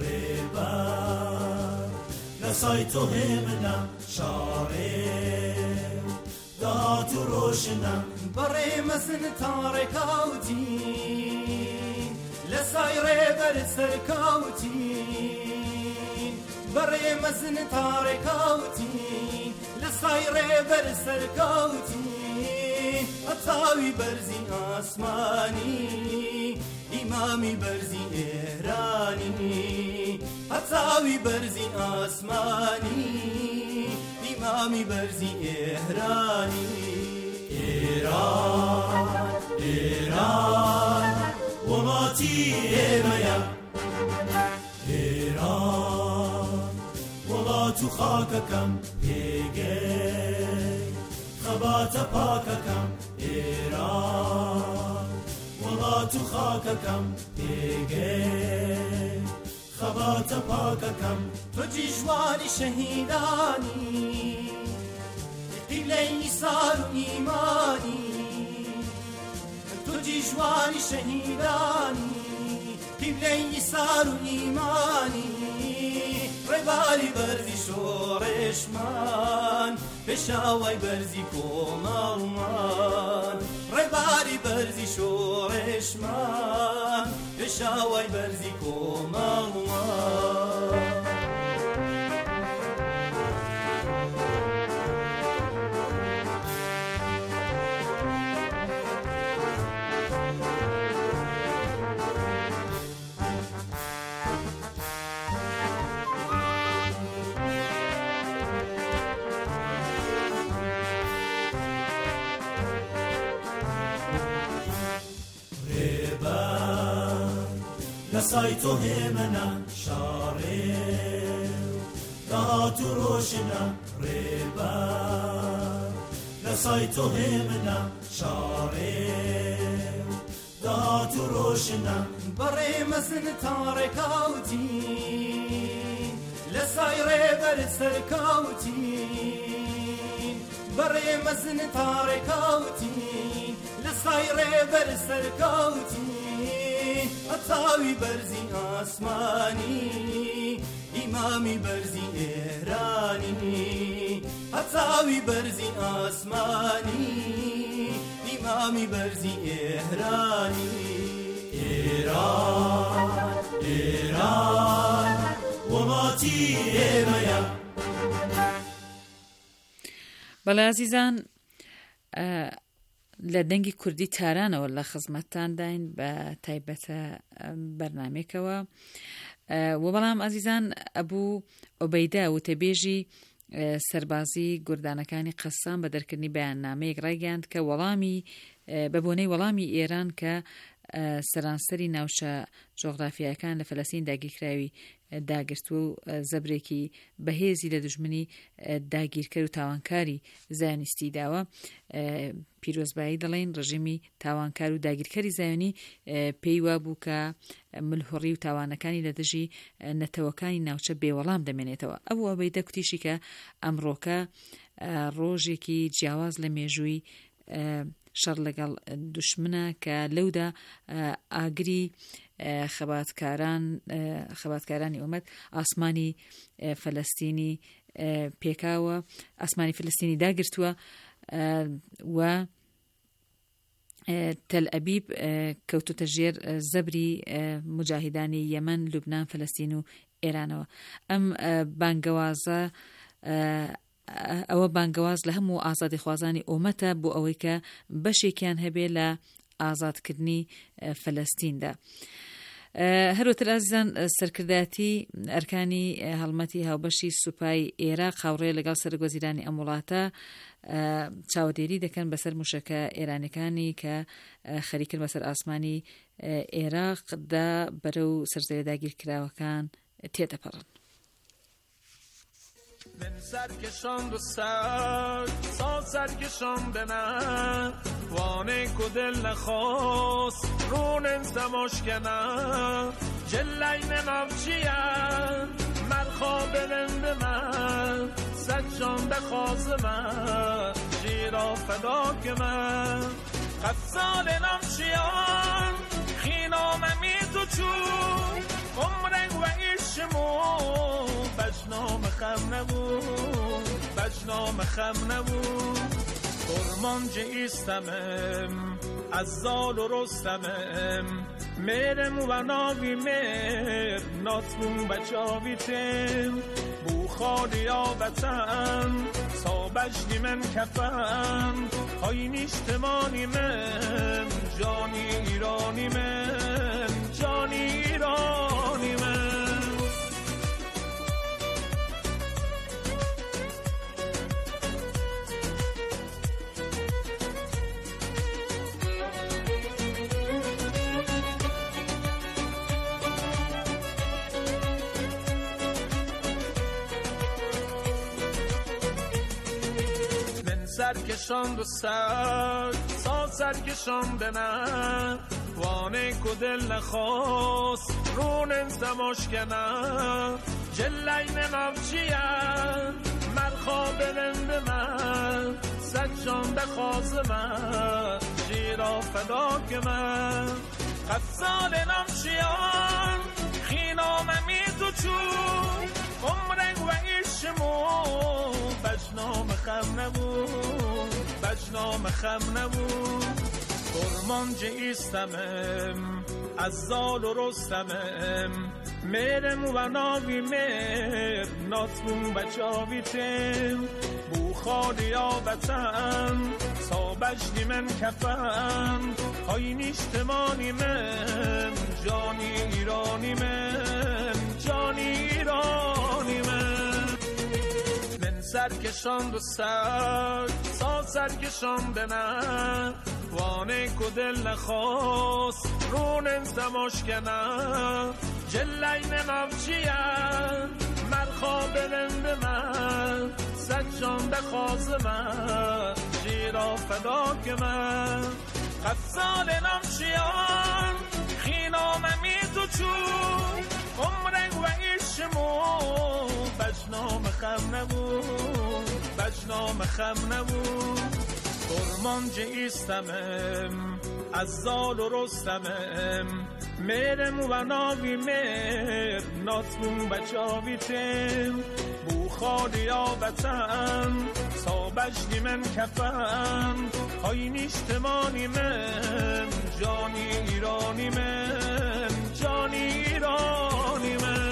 ڕێبەر لەسای تۆ هێمنە شاڕێ داهات و ڕۆژنە بەڕێ مەزن تا ڕێکاوتین لەسای ڕێبەر سەرکاوتین بەڕێ مەزن تا ڕێکاوتین لەسای ڕێبەر سەرکاوتین هەتاوی بەرزی ئاسمانی ئیمامی بەرزی ئێرانی هەتاوی بەرزی ئاسمانی ئیمامی بەرزی ئێرانی ئێران ئێران وڵاتی ئێمەیە ئێران وڵات و خاکەکەم پێگەی خەباتە پاکەکەم ئێران وڵات و خاکەکەم پێگەی خەباتە پاکەکەم تۆ جیژوانی شەهیدانی قیبلەی نیسار و ئیمانی تۆ جیژوانی شەهیدانی قیبلەی نیسار و ئیمانی ڕێباری بەرزی شۆڕێشمان پێشاوای بەرزی کۆمەڵمان ڕێباری بەرزی شۆڕێشمان پێشاوای بەرزی کۆمەڵمان لەسای تۆ هێمنە شاڕێ داهات و ڕۆژنە ڕێبەر لەسای تۆ هێمنە شاڕێ داهات و ڕۆژنە بەڕێ مەزن تا ڕێکاوتین لسایره بر سرکوتین برای مزن تارکوتین لسایره بر سرکوتین اتاوی برزی آسمانی امامی برزی ایرانی اتاوی برزی آسمانی امامی برزی ایرانی ایران ایران وڵاتی ئێمەیە. بەڵێ عزیزان، لە دەنگی کوردی تارانەوە لە خزمەتتانداین بە تایبەتە بەرنامێکەوە و بەڵام عزیزان ئەبوو ئۆبەیدە وتەبێژی سەربازی گوردانەکانی قەسام بە دەرکردنی بەیاننامەیەک ڕایگەاند کە وەڵامی بە بۆنەی وەڵامی ئێران کە سەرانسەری ناوچە جۆغرافیەکان لە فەلەستین داگیرکراوی داگرتووە و زەبرێکی بەهێزی لە دژمنی داگیرکەر و تاوانکاری زایۆنیستی داوە. پیرۆزبایی دەڵێن ڕژیمی تاوانکار و داگیرکەری زایۆنی پێی وابوو کە ملهوڕی و تاوانەکانی لە دژی نەتەوەکانی ناوچە بێوەڵام دەمێنێتەوە. ئەو ئەوەی دەکوتیشی کە ئەمڕۆکە ڕۆژێکی جیاواز لە مێژووی شەڕ لەگەڵ دوشمنە کە لەودا ئاگری خەباتکاران خەباتکارانی ئومەت ئاسمانی فەلەستینی پێکاوە، ئاسمانی فەلەستینی داگرتووە و تەل ئەبیب کەوتوتە ژێر زەبری مجاهیدانی یەمەن، لوبنان، فەلەستین و ئێرانەوە. ئەم بانگەوازە ئەوە بانگەواز لە هەموو ئازادی خوازانی ئومەتە بۆ ئەوەی کە بەشێکیان هەبێ لە ئازادکردنی فەلەستیندا. هەروەتر ئازیزان، سەرکردایەتی ئەرکانی هەڵمەتی هاوبەشی سوپای عێراق هاوڕێ لەگەڵ سەرۆکوەزیرانی ئەم وڵاتە چاودێری دەکەن بەسەر موشەکە ئێرانەکانی کە خەریکن بەسەر ئاسمانی عێراقدا بەرەو سەرزەوی داگیرکراوەکان تێدەپەڕن. من سرکشان و سر سال سرکشان بنن وانه کدل نخواست رونن سماشکنن جلین نفچین مرخا بلند من سجان بخواز من جیرا فدا که من قفصال نفچین خینا ممی تو چون عمرک و ایشمو بجنام خم نبود بجنام خم نبود فرمانج ایستمم از زال و رستمم میرم و ناوی میر ناتمون بچاویتم بو خالی آبتم سا بجنی من کفم های نیشتمانی من جانی ایرانی من جانی ایرانی من. سرکشان و سر سال سرکشان بنن وانه کدل نخواست رونن سماشکنن جلین نفچین مرخا بلند من سجان بخواز من جیرا فدا که من قفصال نفچین خینا ممی تو چون عمرک و ایشمو بجنام خم نبود بجنام خم نبود فرمانج ایستمم از زال و رستمم میرم و ناوی میر ناتمون بچاویتم بو خالی آبتم سا بجنی من کفم های نیشتمانی من جانی ایرانی من جانی ایرانی من. سرکشان و سر سال سرکشان بنن وانه کدل نخواست رونن سماشکنن جلین نفچین مرخا بلند من سجان بخواز من جیرا فدا که من قفصال نفچین خینا ممی تو چون عمرک و ایشمو نام خم نبود فرمانجه ایستمم از زال و رستمم مرم و ناوی مر ناتمون بچاوی تم بو خالی آبتم سابجنی من کفم های نیشتمانی من جانی ایرانی من جانی ایرانی من.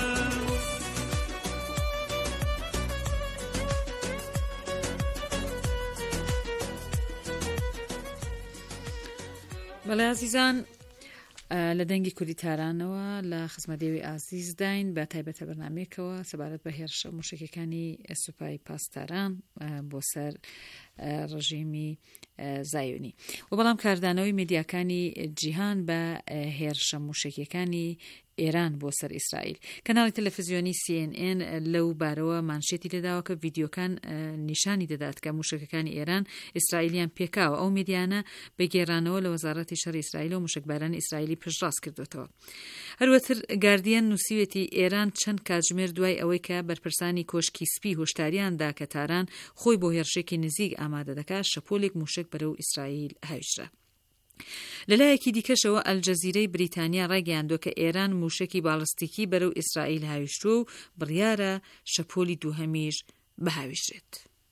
بەڵێ عزیزان لە دەنگی کوردی تارانەوە لە خزمەتێوی ئازیز داین بە تایبەتە بەرنامەیەکەوە سەبارەت بە هێرشە موشکەکانی سوپای پاسداران بۆ سەر ڕژیمی زایۆنی و بەڵام کاردانەوەی میدیاکانی جیهان بە هێرشە موشکیەکانی ئێران بۆ سەر ئیسرائیل. کەناڵی تەلەڤیزیۆنی سی ئێن ئێن لەو بارەوە مانشێتی لێداوە کە ڤیدیۆکان نیشانی دەدات کە موشکەکانی ئێران ئیسرائیلیان پێکاوە. ئەو میدیانە بە گێڕانەوە لە وەزارەتی شەڕی ئیسرائیل و موشکبارانی ئیسرائیلی پشتڕاست کردوێتەوە. هەروەتر گاردیان نووسیوێتی ئێران چەند کاتژمێر دوای ئەوەی کە بەرپرسانی کۆشکی سپی هۆشداریاندا کە تاران خۆی بۆ هێرشێکی نزیک ئامادە دەکات شەپۆلێک موشک بەرەو ئیسرائیل هاویشترا. لەلایەکی دیکەشەوە ئەلجەزیرەی بریتانیا ڕاگەیاندووە کە ئێران موشکی باڵستیکی بەرەو ئیسرائیل هاویشتووە و بڕیارە شەپۆلی دووهەمیش بەهاویشترێت.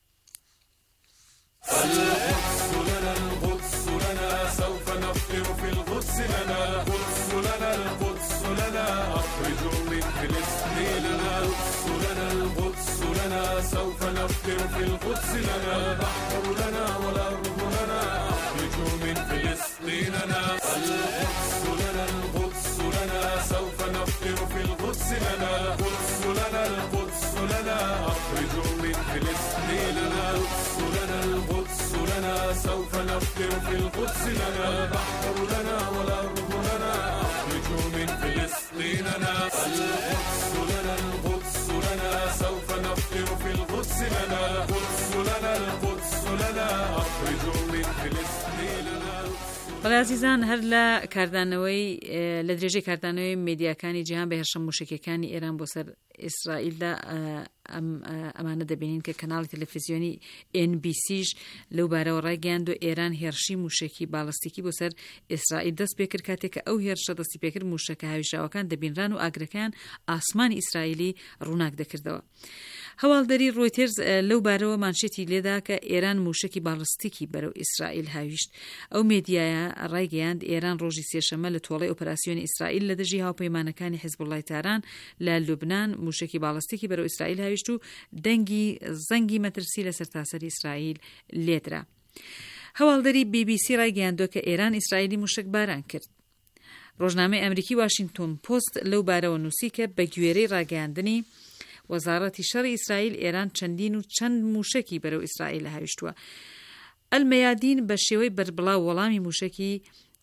سوف نفطر في القدس لنا البحر لنا والأرض لنا أخرجوا من فلسطين لنا القدس لنا القدس لنا سوف نفطر في القدس لنا القدس لنا القدس لنا أخرجوا من فلسطين لنا القدس لنا القدس لنا سوف نفطر في القدس لنا البحر لنا والأرض لنا أخرجوا من فلسطين لنا القدس لنا القدس لنا سوف نفطر في القدس لنا القدس لنا القدس لنا أخرجوا من فلسطين لنا. بەڵێ عزیزان هەر لە کاردانەوەی لە درێژەی کاردانەوەی میدیاکانی جیهان بە هێرشە موشکیەکانی ئێران بۆ سەر ئیسرائیلدا ئەمانە دەبینین کە کەناڵی تەلەڤیزیۆنی ئێن بی سیش لەو بارەوە ڕاگەیاندووە ئێران هێرشی موشکی باڵستیکی بۆ سەر ئیسرائیل دەست پێ کرد کاتێک کە ئەو هێرشە دەستی پێکرد موشکە هاویشاوەکان دەبینران و ئاگرەکان ئاسمانی ئیسرائیلی ڕووناک دەکردەوە. هەواڵدەری ڕۆیتێرز لەو بارەوە مانشێتی لێدا کە ئێران موشکی باڵستیکی بەرەو ئیسرائیل هاویشت. ئەو میدیایە ڕایگەیاند ئێران ڕۆژی سێشەمە لە تۆڵەی ئۆپەراسیۆنی ئیسرائیل لە دژی هاوپەیمانەکانی حیزبوڵڵای تاران لە لوبنان موشکی باڵستیکی بەرەو ئیسرائیل هاویشت و دەنگی زەنگی مەترسی لە سەرتاسەری ئیسرائیل لێدرا. هەواڵدەری بی بی سی ڕایگەیاندووە کە ئێران ئیسرائیلی موشک باران کرد. ڕۆژنامەی ئەمریکی واشنگتۆن پۆست لەو بارەوە نووسی کە بە گوێرەی ڕاگەیاندنی وەزارەتی شەڕی ئیسرائیل ئێران چەندین و چەند موشکی بەرەو ئیسرائیل هاویشتووە. ئەلمەیادین بە شێوەی بەربڵاو وەڵامی موشکی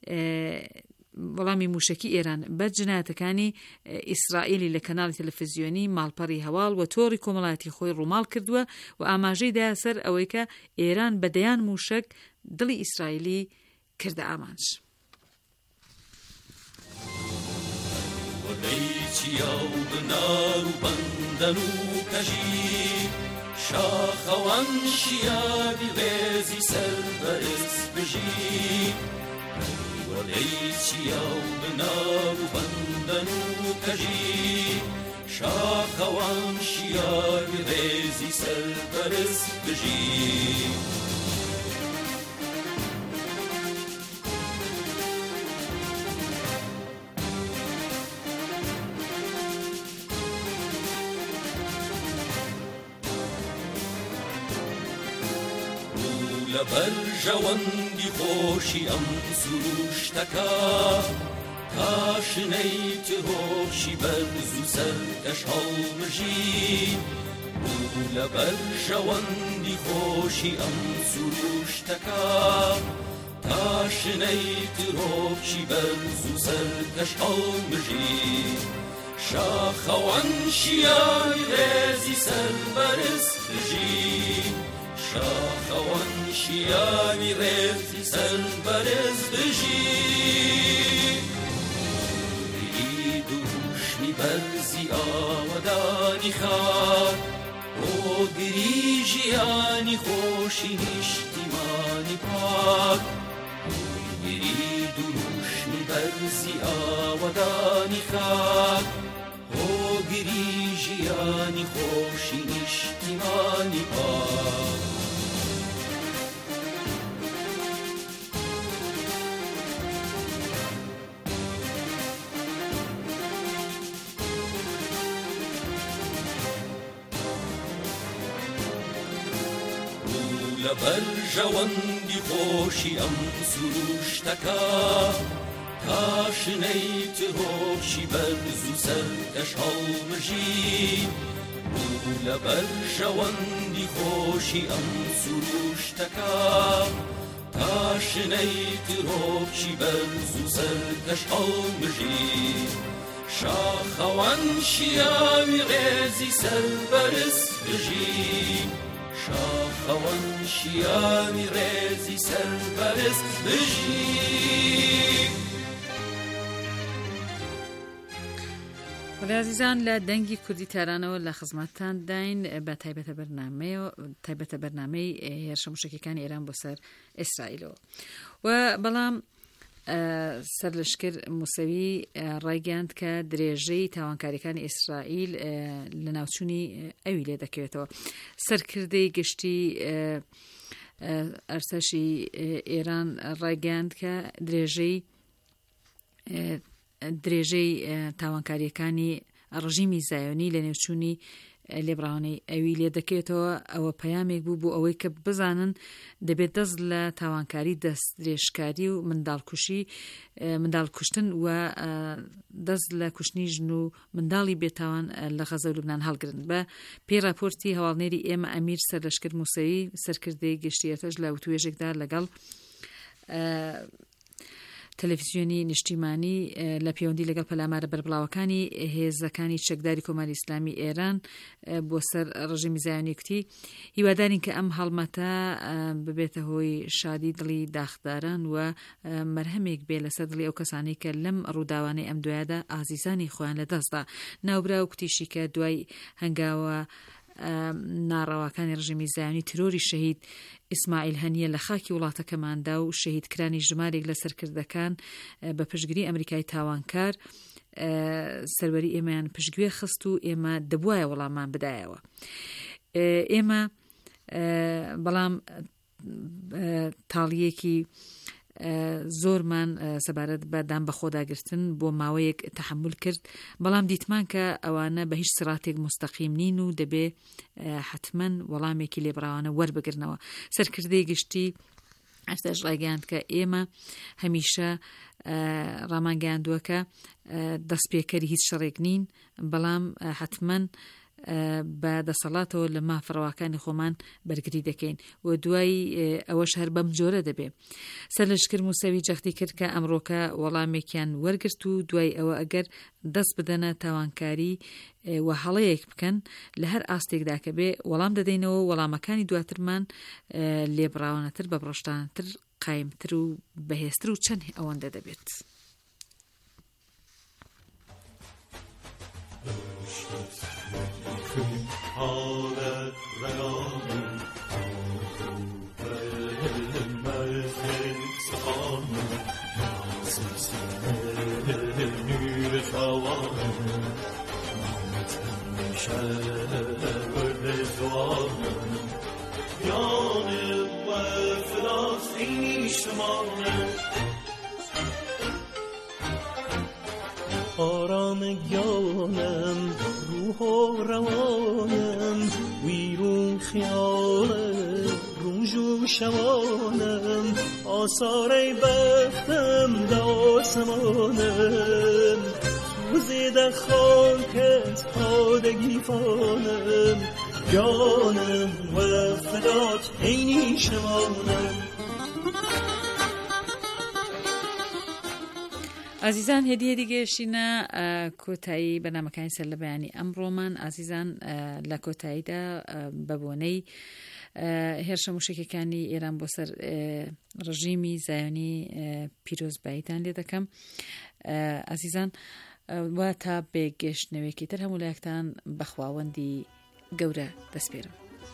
وەڵامی موشکی ئێران بە جنایەتەکانی ئیسرائیلی لە کەناڵی تەلەڤیزیۆنی ماڵپەڕی هەواڵ و تۆڕی کۆمەڵایەتی خۆی ڕووماڵ کردووە و ئاماژەی دایە سەر ئەوەی کە ئێران بەدەیان موشک دڵی ئیسرائیلی کردە ئامانج. چیاو بنار و بندن و کژی شاخەوان شیابی ڕێزی سەر بەرز بژی وەلەی چیاو بنار و بندن و کژی شاخەوان شیابی ڕێزی سەر بەرز بژی لەبەر ژەوەندی خۆشی ئەم سروشتەکە کاشنەی ترۆشی بەرز و سەرکەش هەڵمژی بوو لەبەر ژەوەندی خۆشی ئەم سروشتەکە کاشنەی ترۆشی بەرز و سەرکەش هەڵمژی شاخەوان شیای ڕێزی سەر بەرز بژی شاخەوان شیانی ڕێزی سەر بەرز بژی دووشنی بەرزی ئاوەدانی خار هۆگری ژیانی خۆشی نیشتیمانی پاک هۆگری دوروشنی بەرزی ئاوەدانی خاک هۆگری ژیانی خۆشی نیشتیمانی پاک لەبەر ژەوەندی خۆشی ئەم سروشتەکە تاشنەی ترۆشی بەرز و سەرکەش هەڵمژی لەبەر ژەوەندی خۆشی ئەم سروشتەکە تاشنەی ترۆشی بەرز و سەرکەش هەڵمژی شاخەوان شیاوی ڕێزی سەربەرز بژی شاخەوان شیاوی ڕێزی سەربەرز بژی. عزیزان لە دەنگی کوردی تارانەوە لە خزمەتتان داین بە تایبەتە بەرنامەیە تایبەتە بەرنامەی هێرشە موشکەکانی ئێران بۆ سەر ئیسرائیلەوە و بەڵام سەرلەشکر موسەوی ڕایگەاند کە درێژەی تاوانکاریەکانی ئیسرائیل لە ناوچوونی ئەوی لێ دەکەوێتەوە. سەرکردەی گشتی ئەرتەشی ئێران ڕایگەاند کە درێژەی درێژەی تاوانکاریەکانی ڕژیمی زایۆنی لە نێوچوونی لێبڕاوانەی ئەوی لێ دەکەوێتەوە. ئەوە پەیامێک بوو بۆ ئەوەی کە بزانن دەبێت دەست لە تاوانکاری دەست درێژکاری و منداڵکوشی منداڵکوشتن و دەست لە کوشتنی ژن و منداڵی بێتاوان لە غەزە و لوبنان هەڵگرن. بە پێی راپۆرتی هەواڵنێری ئێمە ئەمیر سەرلەشکر موسەوی سەرکردەی گشتی ئەرتەش لە وتوێژێکدا لەگەڵ تەلەڤیزیۆنی نیشتیمانی لە پەیوەندی لەگەڵ پەلامارە بەربڵاوەکانی هێزەکانی چەکداری کۆماری ئیسلامی ئێران بۆ سەر ڕژیمی زایۆنی کوتی هیوادارین کە ئەم هەڵمەتە ببێتە هۆی شادی دڵی داخداران و مەرهەمێک بێ لەسەر دڵی ئەو کەسانەی کە لەم ڕووداوانەی ئەم دوایەدا ئازیزانی خۆیان لە دەستدا. ناوبرا و کوتیشی کە دوای هەنگاوە ناڕەواکانی ڕژیمی زایۆنی ترۆری شەهید ئیسماعیل هەنیە لە خاکی وڵاتەکەماندا و شەهیدکرانی ژمارێک لە سەرکردەکان بە پشتگیری ئەمریکای تاوانکار سەروەری ئێمەیان پشتگوێ خست و ئێمە دەبوایە وەڵامان بدایەوە. ئێمە بەڵام تاڵیەکی زۆرمان سەبارەت بە دام بە خۆداگرتن بۆ ماوەیەک تەحمل کرد، بەڵام دیتمان کە ئەوانە بە هیچ سراتێک مستەقیم نین و دەبێ حتمەن وەڵامێکی لێبڕاوانە وەربگرنەوە. سەرکردەی گشتی ئەستەش ڕایگەاند کە ئێمە هەمیشە ڕامانگەاندووە کە دەستپێکەری هیچ شەڕێک نین، بەڵام حتمەن بە دەسەڵاتەوە لە مافڕەواکانی خۆمان بەرگری دەکەین و دوای ئەوەش هەر بەم جۆرە دەبێ. سەرلەشکر موسەوی جەختی کرد کە ئەمڕۆکە وەڵامێکیان وەرگرت و دوای ئەوە ئەگەر دەست بدەنە تاوانکاری و هەڵەیەک بکەن لە هەر ئاستێکدا کە بێ وەڵام دەدەینەوە، وەڵامەکانی دواترمان لێبڕاوانەتر بە بڕۆشتانتر قایمتر و بەهێزتر و چەند ئەوەندە دەبێت. حالت رنامون سخانون نور توانون ورزوانون یان و فلسطینی شمانون آرام گیانم روح و روانم ویرون خیال روز و شوانم آثار بختم در آسمانم سوزیده خاکت پادگی فانم جانم و فدات عینی شمانم. ئازیزان هێدیە دیگەشینە کۆتایی بەنامەکانی سەر لە بەیانی ئەمڕۆمان. ئازیزان لە کۆتاییدا بە بۆنەی هێرشە موشکەکانی ئێران بۆ سەر ڕژیمی زایۆنی پیرۆزباییتان لێ دەکەم. ئازیزان وا تا بێگەشتنەوەیەکی تر هەموو لایەکتان بە خواوەندی گەورە دەسپێرم.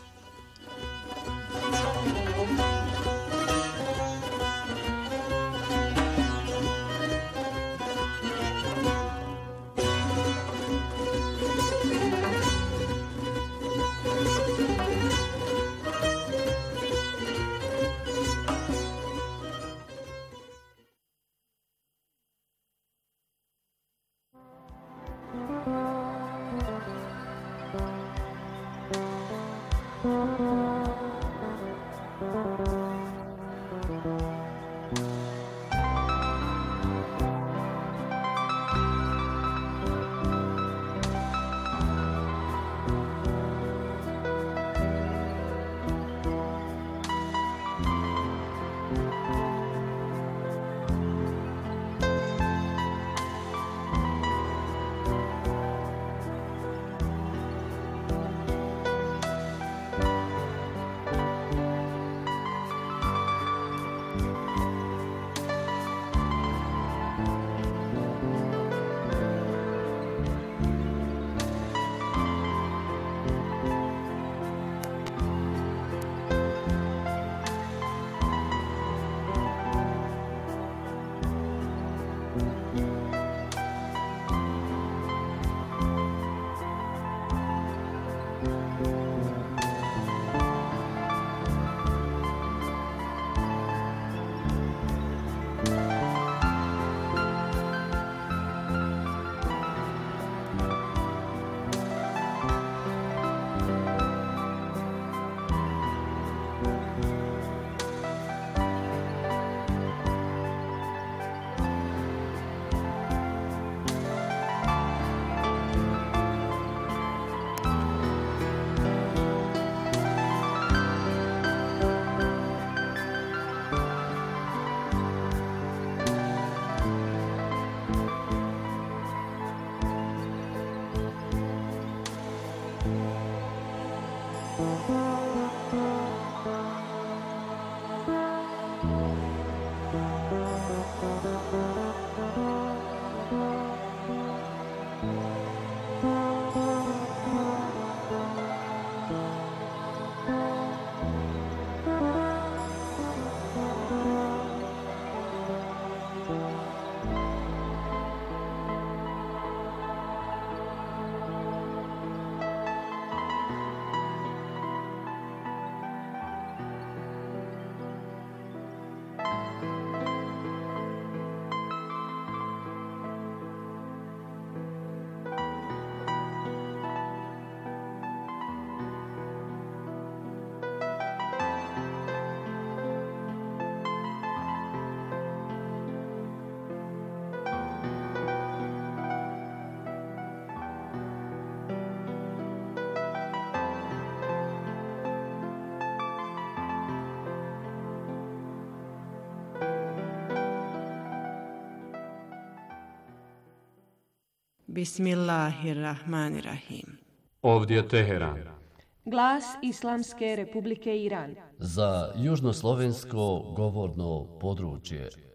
Bismillahirrahmanirrahim. Ovdje je Teheran. Glas Islamske Republike Iran. Za južnoslovensko govorno područje.